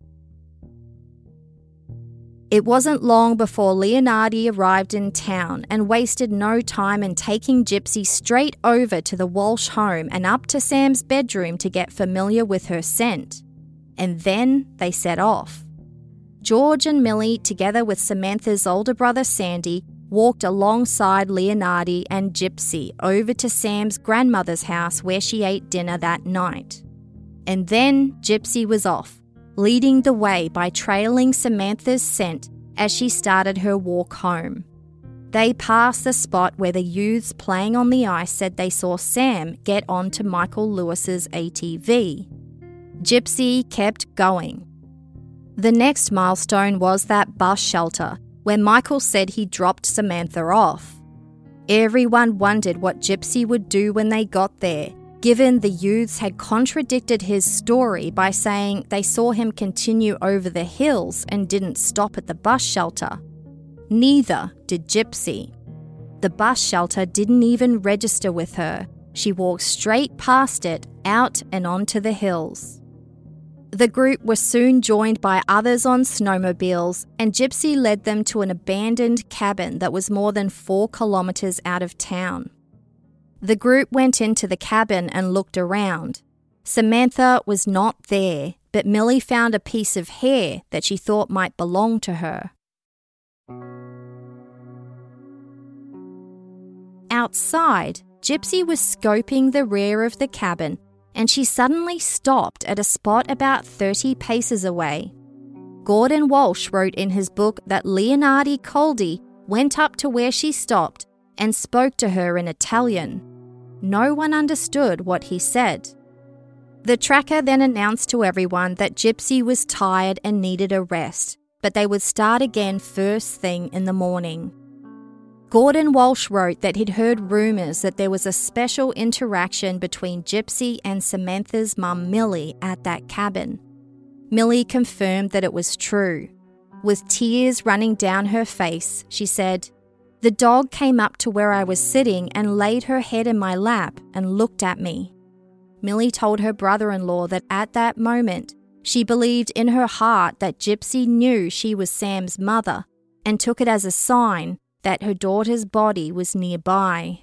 It wasn't long before Leonardi arrived in town and wasted no time in taking Gypsy straight over to the Walsh home and up to Sam's bedroom to get familiar with her scent. And then they set off. George and Millie, together with Samantha's older brother Sandy, walked alongside Leonardi and Gypsy over to Sam's grandmother's house where she ate dinner that night. And then Gypsy was off, leading the way by trailing Samantha's scent as she started her walk home. They passed the spot where the youths playing on the ice said they saw Sam get onto Michael Lewis's ATV. Gypsy kept going. The next milestone was that bus shelter, where Michael said he dropped Samantha off. Everyone wondered what Gypsy would do when they got there, given the youths had contradicted his story by saying they saw him continue over the hills and didn't stop at the bus shelter. Neither did Gypsy. The bus shelter didn't even register with her. She walked straight past it, out and onto the hills. The group was soon joined by others on snowmobiles, and Gypsy led them to an abandoned cabin that was more than 4 kilometres out of town. The group went into the cabin and looked around. Samantha was not there, but Millie found a piece of hair that she thought might belong to her. Outside, Gypsy was scoping the rear of the cabin and she suddenly stopped at a spot about 30 paces away. Gordon Walsh wrote in his book that Leonardi Coldi went up to where she stopped and spoke to her in Italian. No one understood what he said. The tracker then announced to everyone that Gypsy was tired and needed a rest, but they would start again first thing in the morning. Gordon Walsh wrote that he'd heard rumours that there was a special interaction between Gypsy and Samantha's mum Millie at that cabin. Millie confirmed that it was true. With tears running down her face, she said, "The dog came up to where I was sitting and laid her head in my lap and looked at me." Millie told her brother-in-law that at that moment, she believed in her heart that Gypsy knew she was Sam's mother and took it as a sign that her daughter's body was nearby.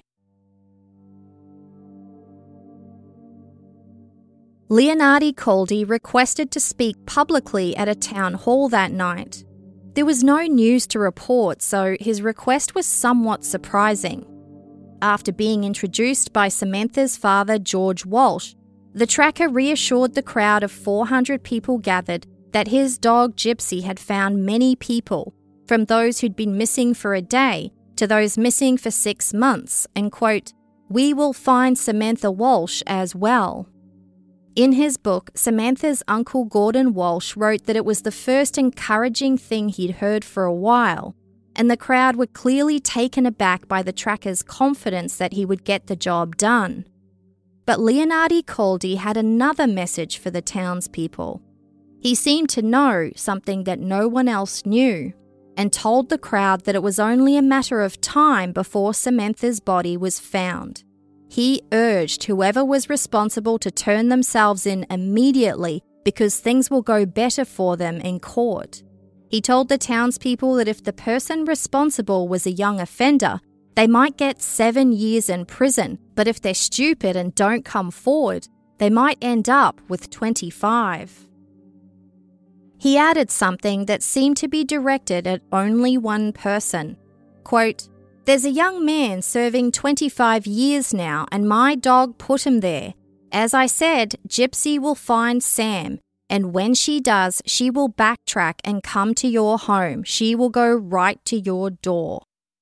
Leonardi Coldi requested to speak publicly at a town hall that night. There was no news to report, so his request was somewhat surprising. After being introduced by Samantha's father, George Walsh, the tracker reassured the crowd of 400 people gathered that his dog Gypsy had found many people, from those who'd been missing for a day to those missing for 6 months, and quote, "We will find Samantha Walsh as well." In his book, Samantha's uncle Gordon Walsh wrote that it was the first encouraging thing he'd heard for a while, and the crowd were clearly taken aback by the tracker's confidence that he would get the job done. But Leonardi Coldi had another message for the townspeople. He seemed to know something that no one else knew, and told the crowd that it was only a matter of time before Samantha's body was found. He urged whoever was responsible to turn themselves in immediately because things will go better for them in court. He told the townspeople that if the person responsible was a young offender, they might get 7 years in prison, but if they're stupid and don't come forward, they might end up with 25. He added something that seemed to be directed at only one person. Quote, "There's a young man serving 25 years now and my dog put him there. As I said, Gypsy will find Sam, and when she does, she will backtrack and come to your home. She will go right to your door."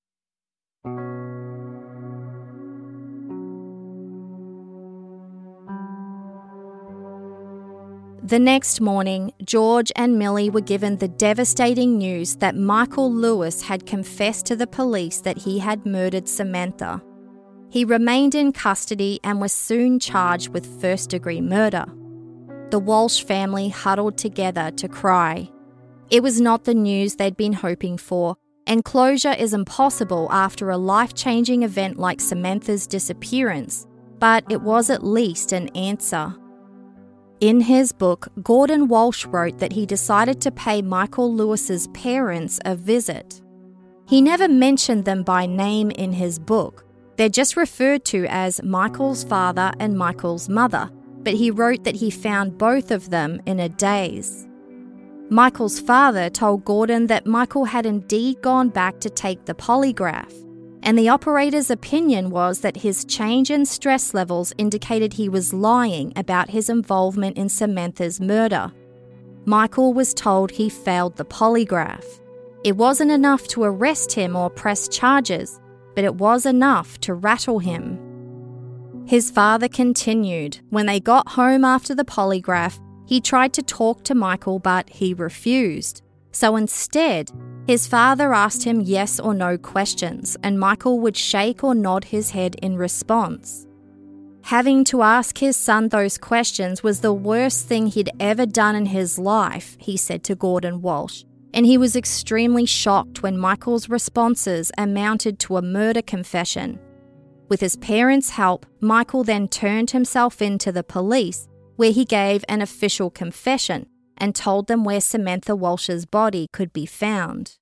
The next morning, George and Millie were given the devastating news that Michael Lewis had confessed to the police that he had murdered Samantha. He remained in custody and was soon charged with first-degree murder. The Walsh family huddled together to cry. It was not the news they'd been hoping for, and closure is impossible after a life-changing event like Samantha's disappearance, but it was at least an answer. In his book, Gordon Walsh wrote that he decided to pay Michael Lewis's parents a visit. He never mentioned them by name in his book. They're just referred to as Michael's father and Michael's mother, but he wrote that he found both of them in a daze. Michael's father told Gordon that Michael had indeed gone back to take the polygraph, and the operator's opinion was that his change in stress levels indicated he was lying about his involvement in Samantha's murder. Michael was told he failed the polygraph. It wasn't enough to arrest him or press charges, but it was enough to rattle him. His father continued. When they got home after the polygraph, he tried to talk to Michael, but he refused. So instead, his father asked him yes or no questions, and Michael would shake or nod his head in response. Having to ask his son those questions was the worst thing he'd ever done in his life, he said to Gordon Walsh, and he was extremely shocked when Michael's responses amounted to a murder confession. With his parents' help, Michael then turned himself in to the police, where he gave an official confession and told them where Samantha Walsh's body could be found.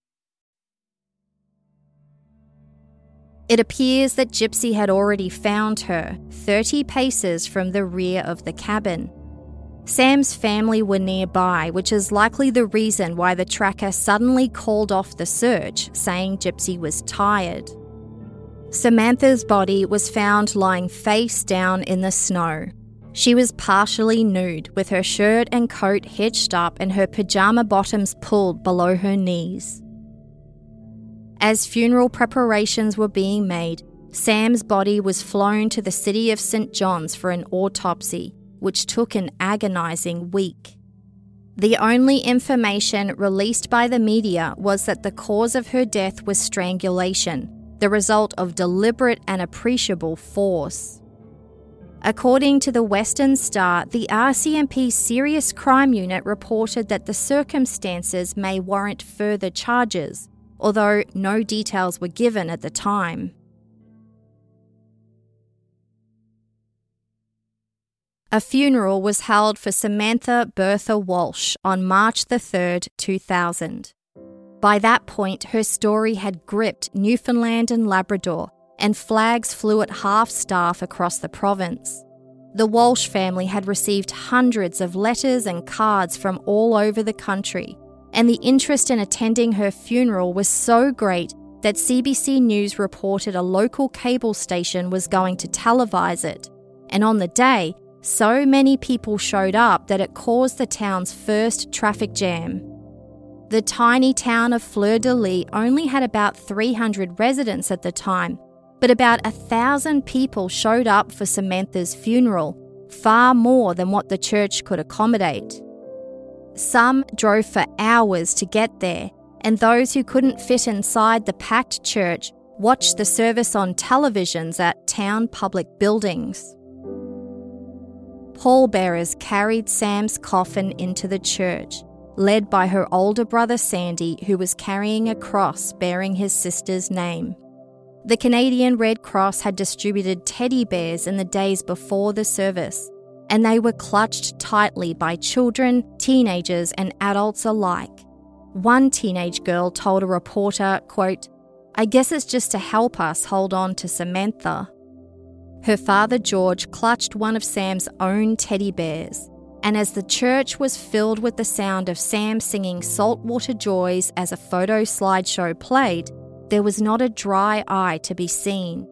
It appears that Gypsy had already found her, 30 paces from the rear of the cabin. Sam's family were nearby, which is likely the reason why the tracker suddenly called off the search, saying Gypsy was tired. Samantha's body was found lying face down in the snow. She was partially nude, with her shirt and coat hitched up and her pajama bottoms pulled below her knees. As funeral preparations were being made, Sam's body was flown to the city of St. John's for an autopsy, which took an agonising week. The only information released by the media was that the cause of her death was strangulation, the result of deliberate and appreciable force. According to the Western Star, the RCMP's Serious Crime Unit reported that the circumstances may warrant further charges, although no details were given at the time. A funeral was held for Samantha Bertha Walsh on March 3rd, 2000. By that point, her story had gripped Newfoundland and Labrador, and flags flew at half-staff across the province. The Walsh family had received hundreds of letters and cards from all over the country, and the interest in attending her funeral was so great that CBC News reported a local cable station was going to televise it. And on the day, so many people showed up that it caused the town's first traffic jam. The tiny town of Fleur-de-Lis only had about 300 residents at the time, but about 1,000 people showed up for Samantha's funeral, far more than what the church could accommodate. Some drove for hours to get there, and those who couldn't fit inside the packed church watched the service on televisions at town public buildings. Pallbearers carried Sam's coffin into the church, led by her older brother Sandy, who was carrying a cross bearing his sister's name. The Canadian Red Cross had distributed teddy bears in the days before the service, and they were clutched tightly by children, teenagers, and adults alike. One teenage girl told a reporter, quote, "I guess it's just to help us hold on to Samantha." Her father George clutched one of Sam's own teddy bears, and as the church was filled with the sound of Sam singing Saltwater Joys as a photo slideshow played, there was not a dry eye to be seen.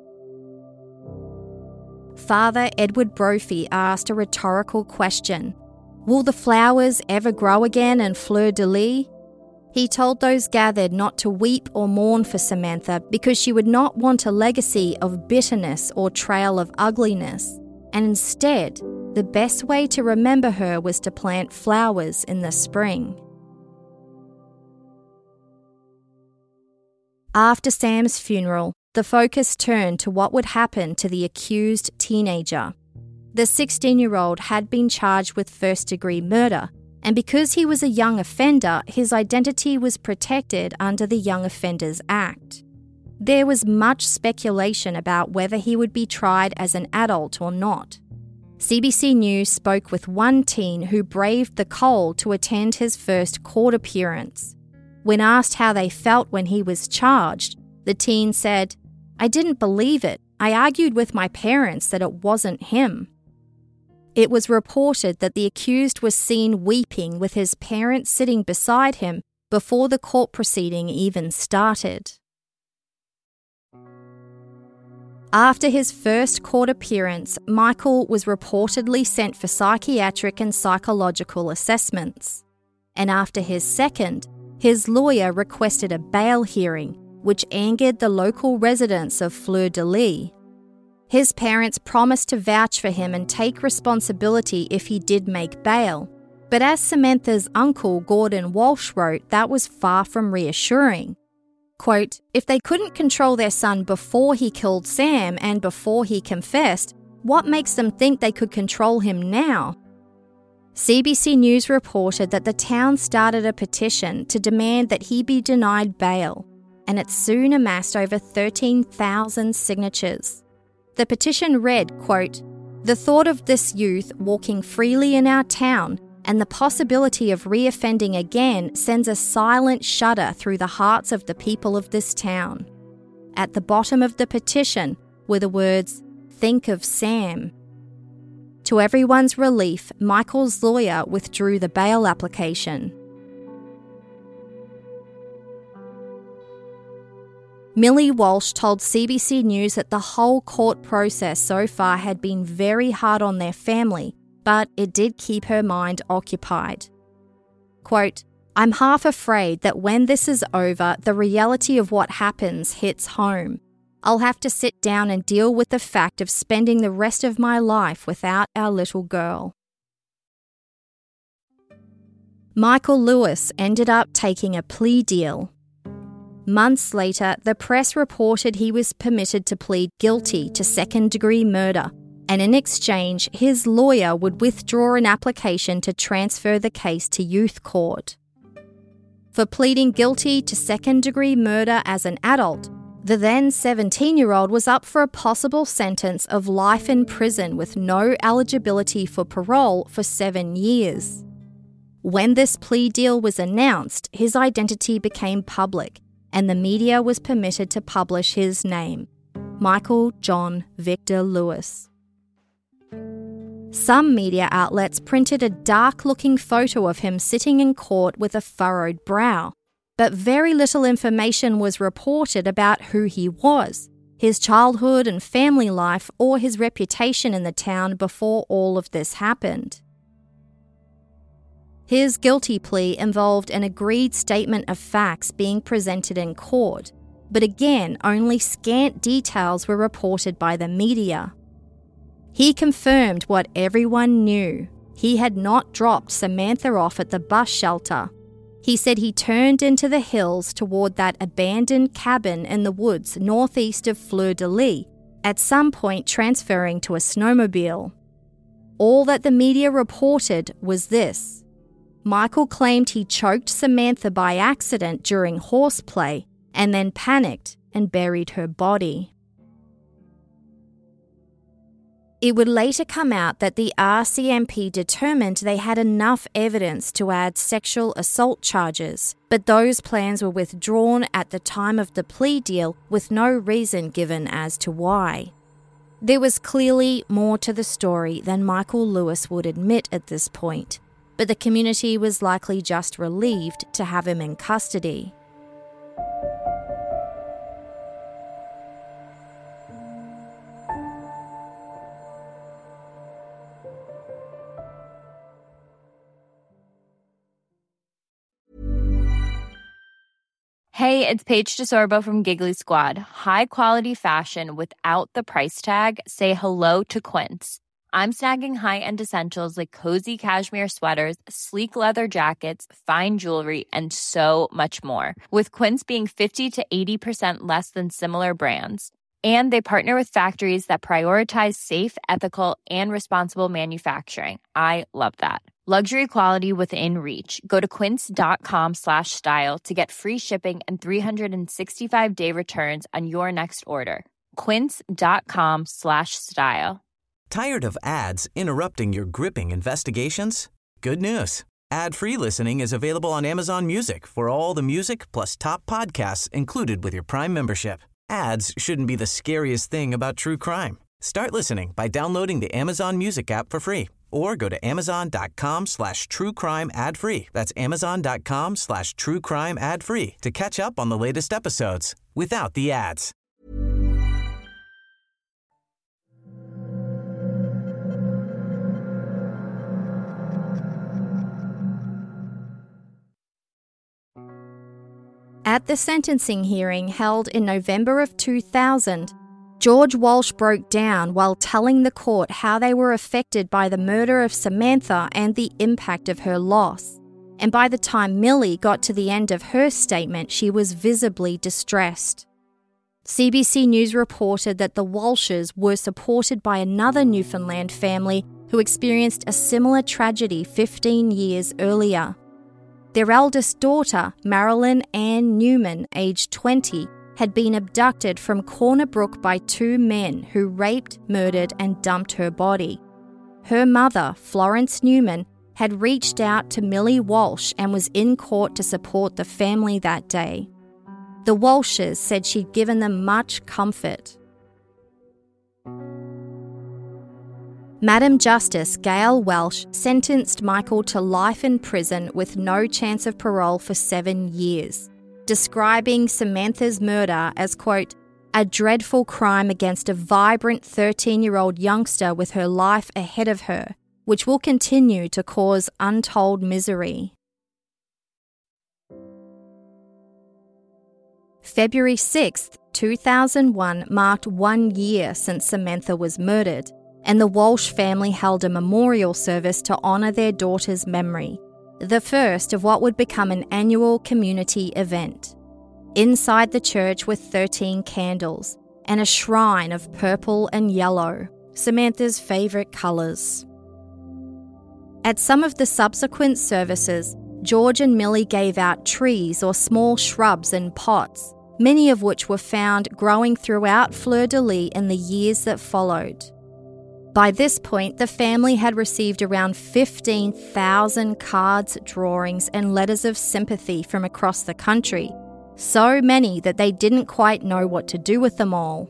Father Edward Brophy asked a rhetorical question: "Will the flowers ever grow again in Fleur-de-Lis?" He told those gathered not to weep or mourn for Samantha because she would not want a legacy of bitterness or trail of ugliness, and instead, the best way to remember her was to plant flowers in the spring. After Sam's funeral, the focus turned to what would happen to the accused teenager. The 16-year-old had been charged with first-degree murder, and because he was a young offender, his identity was protected under the Young Offenders Act. There was much speculation about whether he would be tried as an adult or not. CBC News spoke with one teen who braved the cold to attend his first court appearance. When asked how they felt when he was charged, the teen said, "I didn't believe it. I argued with my parents that it wasn't him." It was reported that the accused was seen weeping with his parents sitting beside him before the court proceeding even started. After his first court appearance, Michael was reportedly sent for psychiatric and psychological assessments. And after his second, his lawyer requested a bail hearing, which angered the local residents of Fleur-de-Lis. His parents promised to vouch for him and take responsibility if he did make bail. But as Samantha's uncle, Gordon Walsh, wrote, that was far from reassuring. Quote, "If they couldn't control their son before he killed Sam and before he confessed, what makes them think they could control him now?" CBC News reported that the town started a petition to demand that he be denied bail, and it soon amassed over 13,000 signatures. The petition read, quote, "The thought of this youth walking freely in our town and the possibility of reoffending again sends a silent shudder through the hearts of the people of this town." At the bottom of the petition were the words, "Think of Sam." To everyone's relief, Michael's lawyer withdrew the bail application. Millie Walsh told CBC News that the whole court process so far had been very hard on their family, but it did keep her mind occupied. Quote, "I'm half afraid that when this is over, the reality of what happens hits home. I'll have to sit down and deal with the fact of spending the rest of my life without our little girl." Michael Lewis ended up taking a plea deal. Months later, the press reported he was permitted to plead guilty to second-degree murder, and in exchange, his lawyer would withdraw an application to transfer the case to youth court. For pleading guilty to second-degree murder as an adult, the then 17-year-old was up for a possible sentence of life in prison with no eligibility for parole for 7 years. When this plea deal was announced, his identity became public, and the media was permitted to publish his name, Michael John Victor Lewis. Some media outlets printed a dark-looking photo of him sitting in court with a furrowed brow, but very little information was reported about who he was, his childhood and family life, or his reputation in the town before all of this happened. His guilty plea involved an agreed statement of facts being presented in court, but again, only scant details were reported by the media. He confirmed what everyone knew. He had not dropped Samantha off at the bus shelter. He said he turned into the hills toward that abandoned cabin in the woods northeast of Fleur-de-Lis, at some point transferring to a snowmobile. All that the media reported was this. Michael claimed he choked Samantha by accident during horseplay and then panicked and buried her body. It would later come out that the RCMP determined they had enough evidence to add sexual assault charges, but those plans were withdrawn at the time of the plea deal with no reason given as to why. There was clearly more to the story than Michael Lewis would admit at this point, but the community was likely just relieved to have him in custody. Hey, it's Paige DeSorbo from Giggly Squad. High quality fashion without the price tag. Say hello to Quince. I'm snagging high-end essentials like cozy cashmere sweaters, sleek leather jackets, fine jewelry, and so much more. With Quince being 50 to 80% less than similar brands. And they partner with factories that prioritize safe, ethical, and responsible manufacturing. I love that. Luxury quality within reach. Go to quince.com/style to get free shipping and 365-day returns on your next order. Quince.com/style. Tired of ads interrupting your gripping investigations? Good news. Ad-free listening is available on Amazon Music for all the music plus top podcasts included with your Prime membership. Ads shouldn't be the scariest thing about true crime. Start listening by downloading the Amazon Music app for free or go to amazon.com/truecrime ad-free. That's amazon.com/truecrime ad-free to catch up on the latest episodes without the ads. At the sentencing hearing held in November of 2000, George Walsh broke down while telling the court how they were affected by the murder of Samantha and the impact of her loss. And by the time Millie got to the end of her statement, she was visibly distressed. CBC News reported that the Walshes were supported by another Newfoundland family who experienced a similar tragedy 15 years earlier. Their eldest daughter, Marilyn Ann Newman, aged 20, had been abducted from Corner Brook by two men who raped, murdered, and dumped her body. Her mother, Florence Newman, had reached out to Millie Walsh and was in court to support the family that day. The Walshes said she'd given them much comfort. Madam Justice Gail Welsh sentenced Michael to life in prison with no chance of parole for 7 years. describing Samantha's murder as, quote, a dreadful crime against a vibrant 13-year-old youngster with her life ahead of her, which will continue to cause untold misery. February 6, 2001 marked 1 year since Samantha was murdered, and the Walsh family held a memorial service to honour their daughter's memory, the first of what would become an annual community event. Inside the church were 13 candles and a shrine of purple and yellow, Samantha's favourite colours. At some of the subsequent services, George and Millie gave out trees or small shrubs in pots, many of which were found growing throughout Fleur-de-Lis in the years that followed. By this point, the family had received around 15,000 cards, drawings, and letters of sympathy from across the country, so many that they didn't quite know what to do with them all.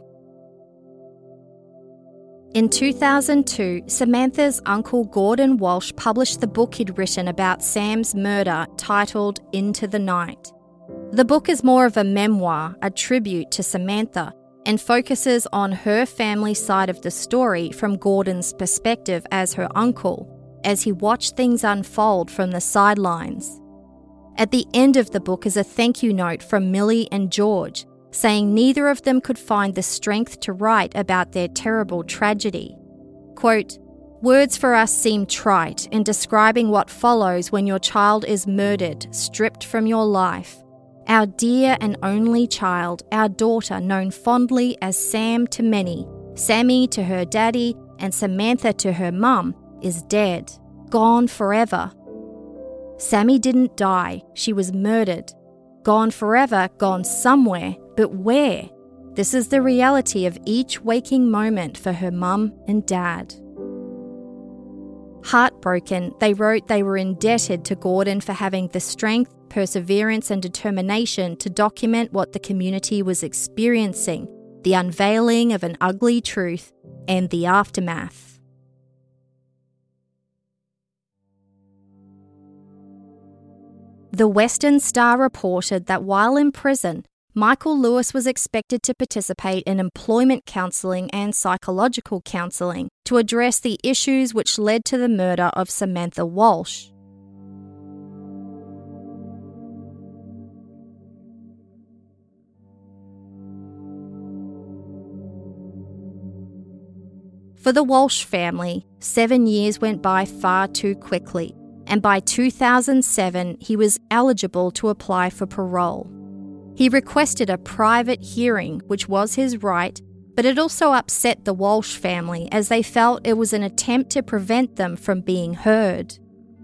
In 2002, Samantha's uncle Gordon Walsh published the book he'd written about Sam's murder titled Into the Night. The book is more of a memoir, a tribute to Samantha, and focuses on her family's side of the story from Gordon's perspective as her uncle, as he watched things unfold from the sidelines. At the end of the book is a thank you note from Millie and George, saying neither of them could find the strength to write about their terrible tragedy. Quote, words for us seem trite in describing what follows when your child is murdered, stripped from your life. Our dear and only child, our daughter known fondly as Sam to many, Sammy to her daddy, and Samantha to her mum, is dead, gone forever. Sammy didn't die, she was murdered. Gone forever, gone somewhere, but where? This is the reality of each waking moment for her mum and dad. Heartbroken, they wrote they were indebted to Gordon for having the strength, perseverance and determination to document what the community was experiencing, the unveiling of an ugly truth, and the aftermath. The Western Star reported that while in prison, Michael Lewis was expected to participate in employment counselling and psychological counselling to address the issues which led to the murder of Samantha Walsh. For the Walsh family, 7 years went by far too quickly, and by 2007 he was eligible to apply for parole. He requested a private hearing, which was his right, but it also upset the Walsh family as they felt it was an attempt to prevent them from being heard.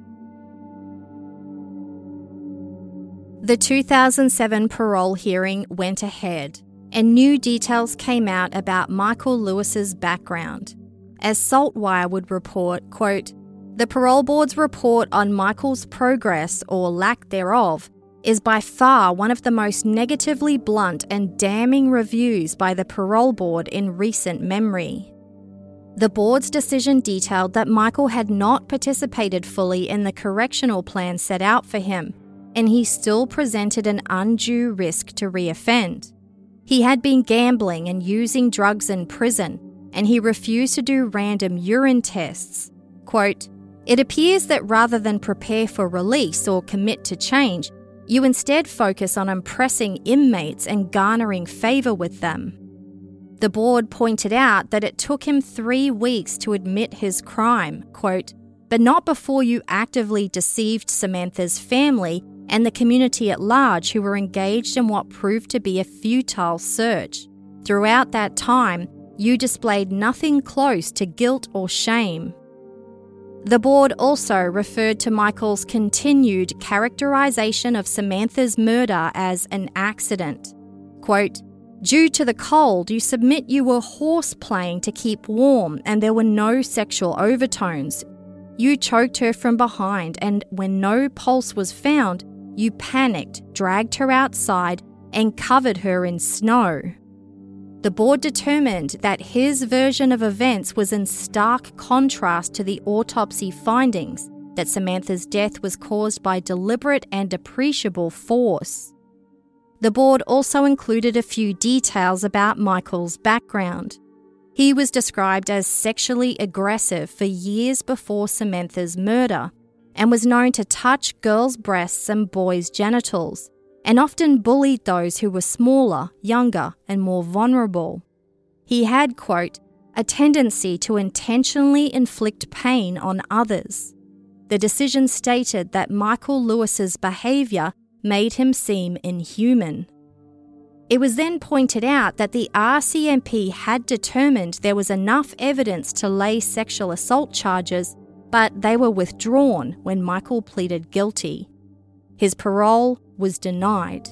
The 2007 parole hearing went ahead, and new details came out about Michael Lewis's background. As Saltwire would report, quote, the parole board's report on Michael's progress, or lack thereof, is by far one of the most negatively blunt and damning reviews by the parole board in recent memory. The board's decision detailed that Michael had not participated fully in the correctional plan set out for him, and he still presented an undue risk to reoffend. He had been gambling and using drugs in prison, and he refused to do random urine tests. Quote, it appears that rather than prepare for release or commit to change, you instead focus on impressing inmates and garnering favour with them. The board pointed out that it took him 3 weeks to admit his crime, quote, but not before you actively deceived Samantha's family and the community at large who were engaged in what proved to be a futile search. Throughout that time, you displayed nothing close to guilt or shame. The board also referred to Michael's continued characterization of Samantha's murder as an accident. Quote, due to the cold, you submit you were horseplaying to keep warm and there were no sexual overtones. You choked her from behind and when no pulse was found, you panicked, dragged her outside and covered her in snow. The board determined that his version of events was in stark contrast to the autopsy findings, that Samantha's death was caused by deliberate and appreciable force. The board also included a few details about Michael's background. He was described as sexually aggressive for years before Samantha's murder and was known to touch girls' breasts and boys' genitals, and often bullied those who were smaller, younger, and more vulnerable. He had, quote, a tendency to intentionally inflict pain on others. The decision stated that Michael Lewis's behaviour made him seem inhuman. It was then pointed out that the RCMP had determined there was enough evidence to lay sexual assault charges, but they were withdrawn when Michael pleaded guilty. His parole was denied.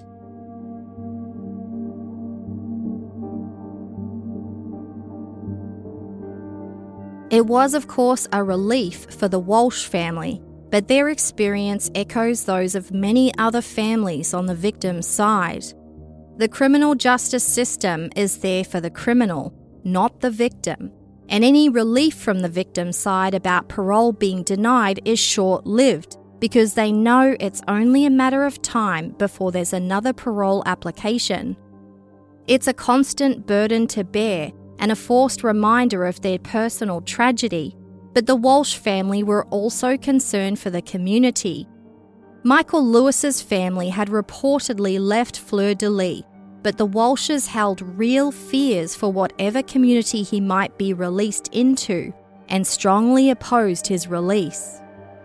It was, of course, a relief for the Walsh family, but their experience echoes those of many other families on the victim's side. The criminal justice system is there for the criminal, not the victim, and any relief from the victim's side about parole being denied is short-lived because they know it's only a matter of time before there's another parole application. It's a constant burden to bear and a forced reminder of their personal tragedy, but the Walsh family were also concerned for the community. Michael Lewis's family had reportedly left Fleur-de-Lis, but the Walshes held real fears for whatever community he might be released into and strongly opposed his release.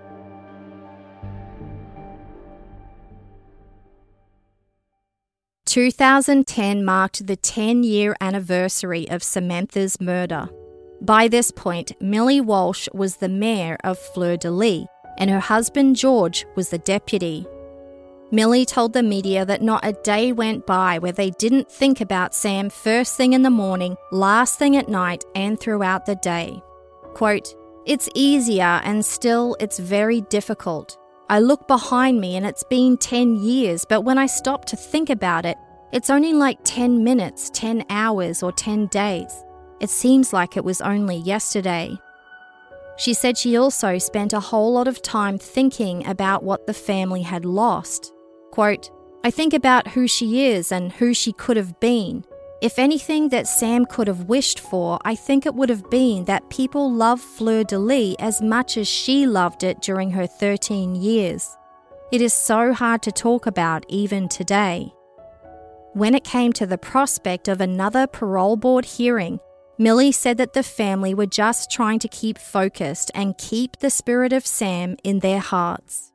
– 2010 marked the 10-year anniversary of Samantha's murder. By this point, Millie Walsh was the mayor of Fleur-de-Lis, and her husband George was the deputy. Millie told the media that not a day went by where they didn't think about Sam first thing in the morning, last thing at night, and throughout the day. Quote, "It's easier and still it's very difficult. I look behind me and it's been 10 years, but when I stop to think about it, it's only like 10 minutes, 10 hours, or 10 days. It seems like it was only yesterday." She said she also spent a whole lot of time thinking about what the family had lost. Quote, "I think about who she is and who she could have been. If anything that Sam could have wished for, I think it would have been that people love Fleur-de-Lis as much as she loved it during her 13 years. It is so hard to talk about even today." When it came to the prospect of another parole board hearing, Millie said that the family were just trying to keep focused and keep the spirit of Sam in their hearts.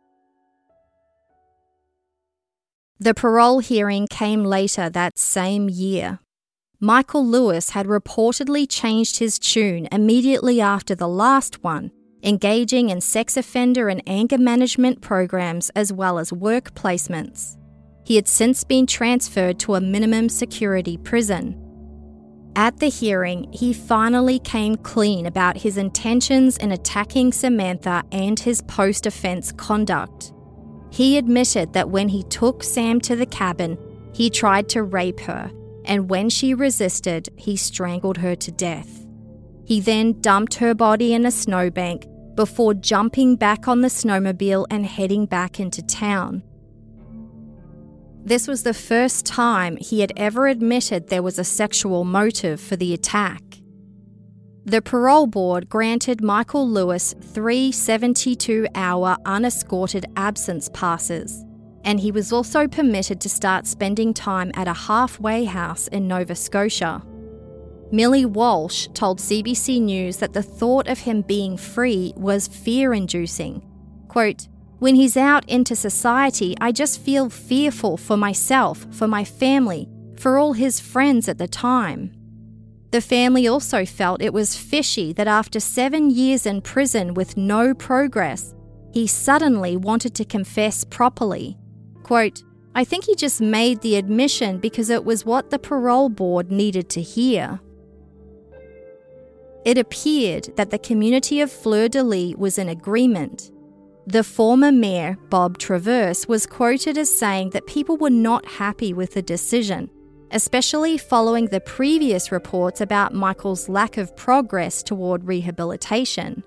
The parole hearing came later that same year. Michael Lewis had reportedly changed his tune immediately after the last one, engaging in sex offender and anger management programs as well as work placements. He had since been transferred to a minimum security prison. At the hearing, he finally came clean about his intentions in attacking Samantha and his post-offence conduct. He admitted that when he took Sam to the cabin, he tried to rape her, and when she resisted, he strangled her to death. He then dumped her body in a snowbank before jumping back on the snowmobile and heading back into town. This was the first time he had ever admitted there was a sexual motive for the attack. The parole board granted Michael Lewis 3 72-hour unescorted absence passes, and he was also permitted to start spending time at a halfway house in Nova Scotia. Millie Walsh told CBC News that the thought of him being free was fear-inducing. Quote, "When he's out into society, I just feel fearful for myself, for my family, for all his friends at the time." The family also felt it was fishy that after 7 years in prison with no progress, he suddenly wanted to confess properly. Quote, "I think he just made the admission because it was what the parole board needed to hear." It appeared that the community of Fleur-de-Lis was in agreement. The former mayor, Bob Traverse, was quoted as saying that people were not happy with the decision, especially following the previous reports about Michael's lack of progress toward rehabilitation.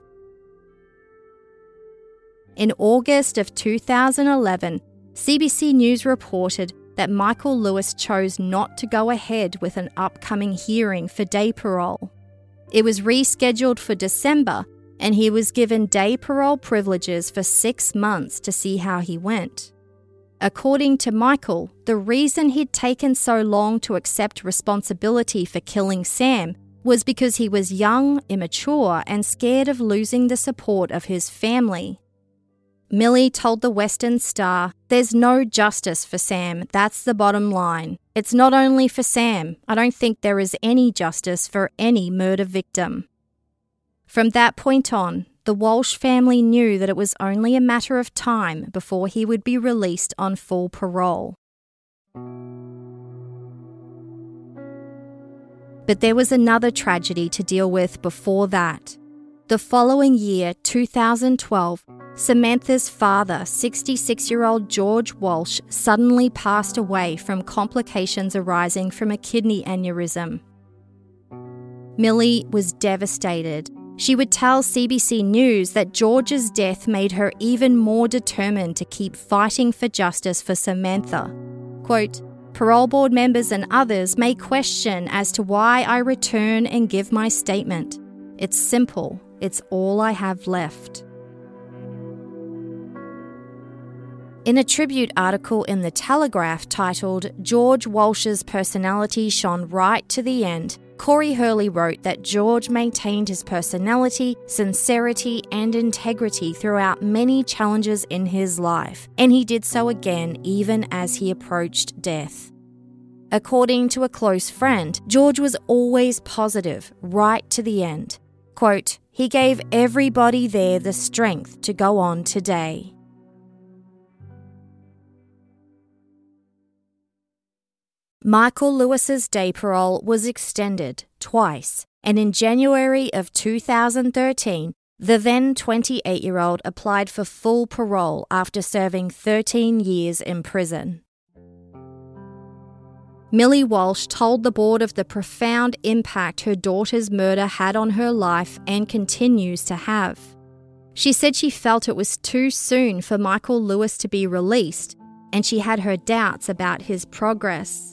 In August of 2011, CBC News reported that Michael Lewis chose not to go ahead with an upcoming hearing for day parole. It was rescheduled for December, and he was given day parole privileges for 6 months to see how he went. According to Michael, the reason he'd taken so long to accept responsibility for killing Sam was because he was young, immature, and scared of losing the support of his family. Millie told the Western Star, "There's no justice for Sam, that's the bottom line. It's not only for Sam, I don't think there is any justice for any murder victim." From that point on, the Walsh family knew that it was only a matter of time before he would be released on full parole. But there was another tragedy to deal with before that. The following year, 2012, Samantha's father, 66-year-old George Walsh, suddenly passed away from complications arising from a kidney aneurysm. Millie was devastated. She would tell CBC News that George's death made her even more determined to keep fighting for justice for Samantha. Quote, "Parole board members and others may question as to why I return and give my statement. It's simple. It's all I have left." In a tribute article in The Telegraph titled "George Walsh's Personality Shone Right to the End," Corey Hurley wrote that George maintained his personality, sincerity, and integrity throughout many challenges in his life, and he did so again even as he approached death. According to a close friend, George was always positive, right to the end. Quote, "He gave everybody there the strength to go on today." Michael Lewis's day parole was extended twice, and in January of 2013, the then 28-year-old applied for full parole after serving 13 years in prison. Millie Walsh told the board of the profound impact her daughter's murder had on her life and continues to have. She said she felt it was too soon for Michael Lewis to be released, and she had her doubts about his progress.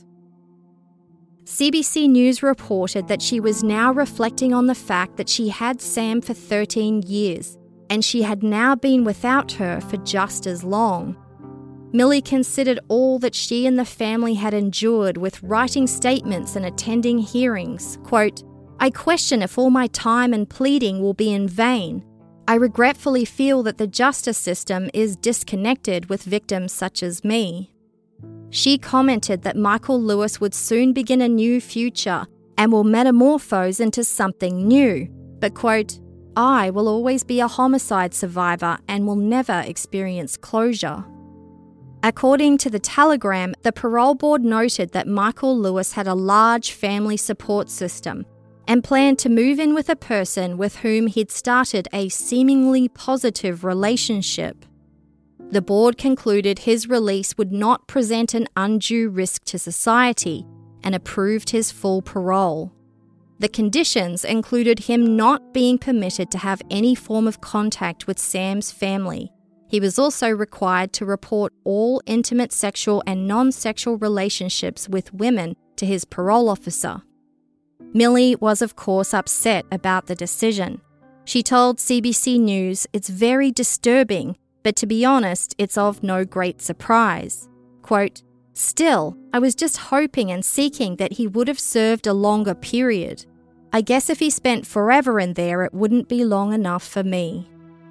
CBC News reported that she was now reflecting on the fact that she had Sam for 13 years, and she had now been without her for just as long. Millie considered all that she and the family had endured with writing statements and attending hearings. Quote, "I question if all my time and pleading will be in vain. I regretfully feel that the justice system is disconnected with victims such as me." She commented that Michael Lewis would soon begin a new future and will metamorphose into something new, but quote, "I will always be a homicide survivor and will never experience closure." According to the Telegram, the parole board noted that Michael Lewis had a large family support system and planned to move in with a person with whom he'd started a seemingly positive relationship. The board concluded his release would not present an undue risk to society and approved his full parole. The conditions included him not being permitted to have any form of contact with Sam's family. He was also required to report all intimate sexual and non-sexual relationships with women to his parole officer. Millie was, of course, upset about the decision. She told CBC News, "It's very disturbing, but to be honest, it's of no great surprise." Quote, "Still, I was just hoping and seeking that he would have served a longer period. I guess if he spent forever in there, it wouldn't be long enough for me."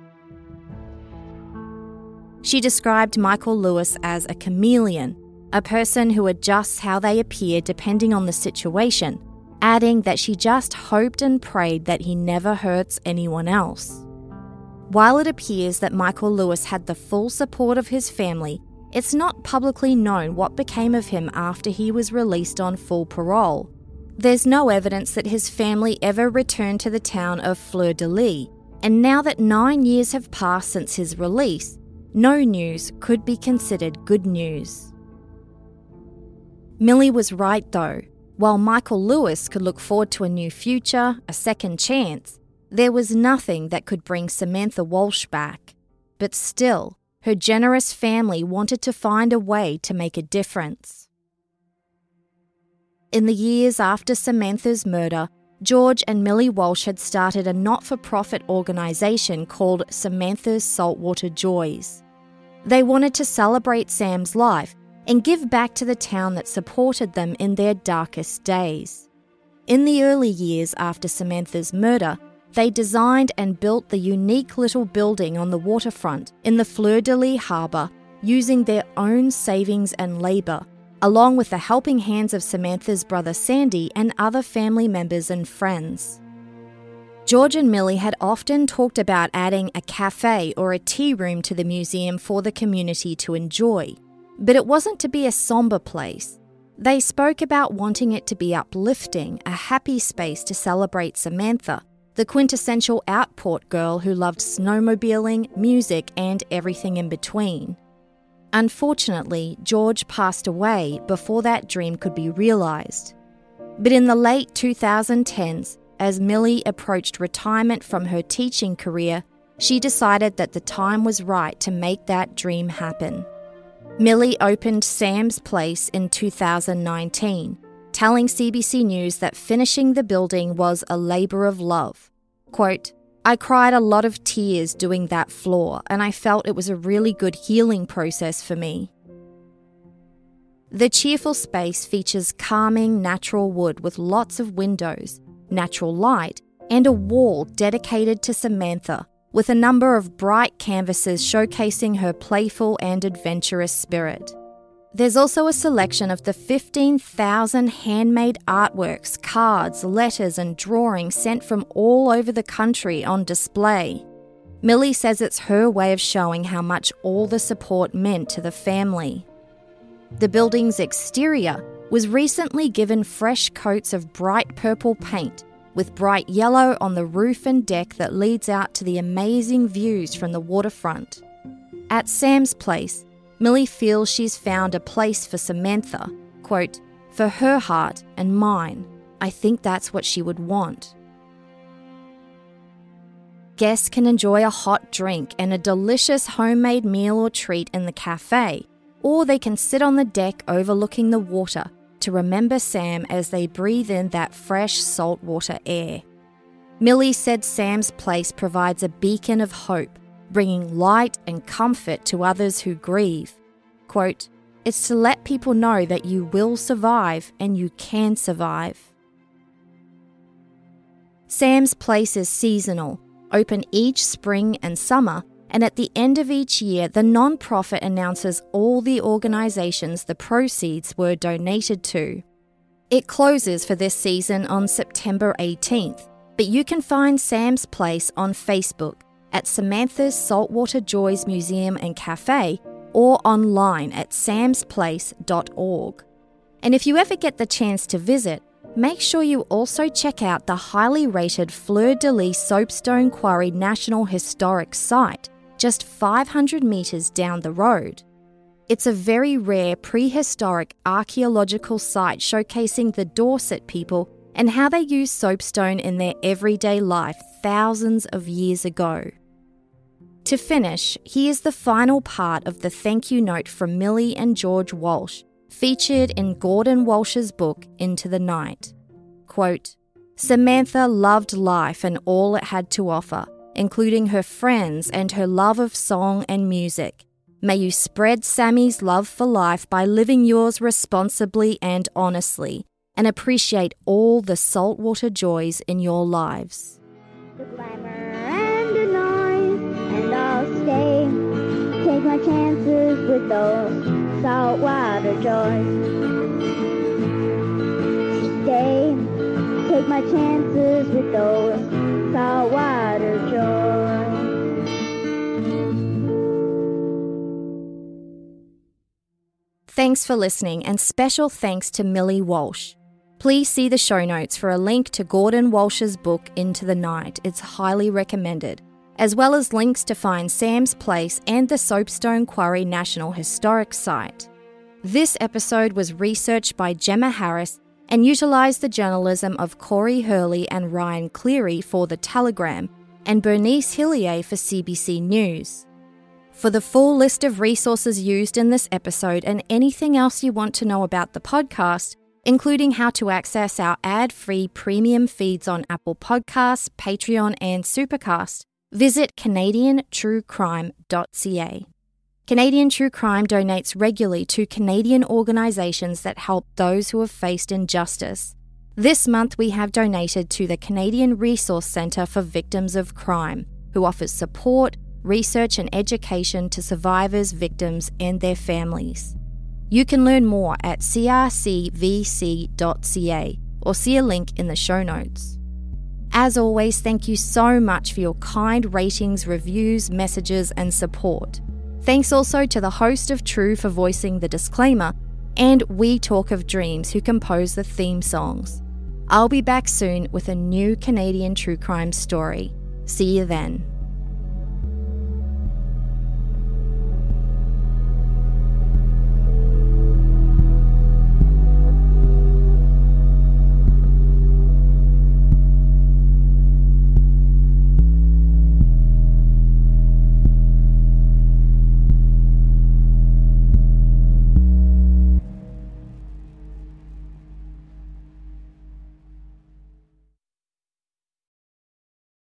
She described Michael Lewis as a chameleon, a person who adjusts how they appear depending on the situation, adding that she just hoped and prayed that he never hurts anyone else. While it appears that Michael Lewis had the full support of his family, it's not publicly known what became of him after he was released on full parole. There's no evidence that his family ever returned to the town of Fleur-de-Lis, and now that 9 years have passed since his release, no news could be considered good news. Millie was right though. While Michael Lewis could look forward to a new future, a second chance, there was nothing that could bring Samantha Walsh back. But still, her generous family wanted to find a way to make a difference. In the years after Samantha's murder, George and Millie Walsh had started a not-for-profit organisation called Samantha's Saltwater Joys. They wanted to celebrate Sam's life and give back to the town that supported them in their darkest days. In the early years after Samantha's murder, they designed and built the unique little building on the waterfront in the Fleur-de-Lis harbour using their own savings and labour, along with the helping hands of Samantha's brother Sandy and other family members and friends. George and Millie had often talked about adding a cafe or a tea room to the museum for the community to enjoy, but it wasn't to be a sombre place. They spoke about wanting it to be uplifting, a happy space to celebrate Samantha, the quintessential outport girl who loved snowmobiling, music, and everything in between. Unfortunately, George passed away before that dream could be realised. But in the late 2010s, as Millie approached retirement from her teaching career, she decided that the time was right to make that dream happen. Millie opened Sam's Place in 2019, telling CBC News that finishing the building was a labour of love. Quote, "I cried a lot of tears doing that floor, and I felt it was a really good healing process for me." The cheerful space features calming natural wood with lots of windows, natural light, and a wall dedicated to Samantha, with a number of bright canvases showcasing her playful and adventurous spirit. There's also a selection of the 15,000 handmade artworks, cards, letters and drawings sent from all over the country on display. Millie says it's her way of showing how much all the support meant to the family. The building's exterior was recently given fresh coats of bright purple paint, with bright yellow on the roof and deck that leads out to the amazing views from the waterfront. At Sam's Place, Millie feels she's found a place for Samantha, quote, "for her heart and mine. I think that's what she would want." Guests can enjoy a hot drink and a delicious homemade meal or treat in the cafe, or they can sit on the deck overlooking the water to remember Sam as they breathe in that fresh saltwater air. Millie said Sam's Place provides a beacon of hope, bringing light and comfort to others who grieve. Quote, "It's to let people know that you will survive and you can survive." Sam's Place is seasonal, open each spring and summer, and at the end of each year, the non-profit announces all the organisations the proceeds were donated to. It closes for this season on September 18th, but you can find Sam's Place on Facebook at Samantha's Saltwater Joys Museum and Cafe or online at samsplace.org. And if you ever get the chance to visit, make sure you also check out the highly rated Fleur-de-Lis Soapstone Quarry National Historic Site, just 500 metres down the road. It's a very rare prehistoric archaeological site showcasing the Dorset people and how they used soapstone in their everyday life thousands of years ago. To finish, here's the final part of the thank you note from Millie and George Walsh, featured in Gordon Walsh's book, Into the Night. Quote, "Samantha loved life and all it had to offer, including her friends and her love of song and music. May you spread Sammy's love for life by living yours responsibly and honestly, and appreciate all the saltwater joys in your lives." The glamour and the noise, and I'll stay. Take my chances with those saltwater joys. Stay. Take my chances with those saltwater joys. Thanks for listening, and special thanks to Millie Walsh. Please see the show notes for a link to Gordon Walsh's book, Into the Night. It's highly recommended, as well as links to find Sam's Place and the Soapstone Quarry National Historic Site. This episode was researched by Gemma Harris and utilised the journalism of Corey Hurley and Ryan Cleary for The Telegram and Bernice Hillier for CBC News. For the full list of resources used in this episode and anything else you want to know about the podcast, including how to access our ad-free premium feeds on Apple Podcasts, Patreon and Supercast, visit CanadianTrueCrime.ca. Canadian True Crime donates regularly to Canadian organisations that help those who have faced injustice. This month we have donated to the Canadian Resource Centre for Victims of Crime, who offers support, research and education to survivors, victims and their families. You can learn more at crcvc.ca or see a link in the show notes. As always, thank you so much for your kind ratings, reviews, messages and support. Thanks also to the host of True for voicing the disclaimer and We Talk of Dreams who compose the theme songs. I'll be back soon with a new Canadian true crime story. See you then.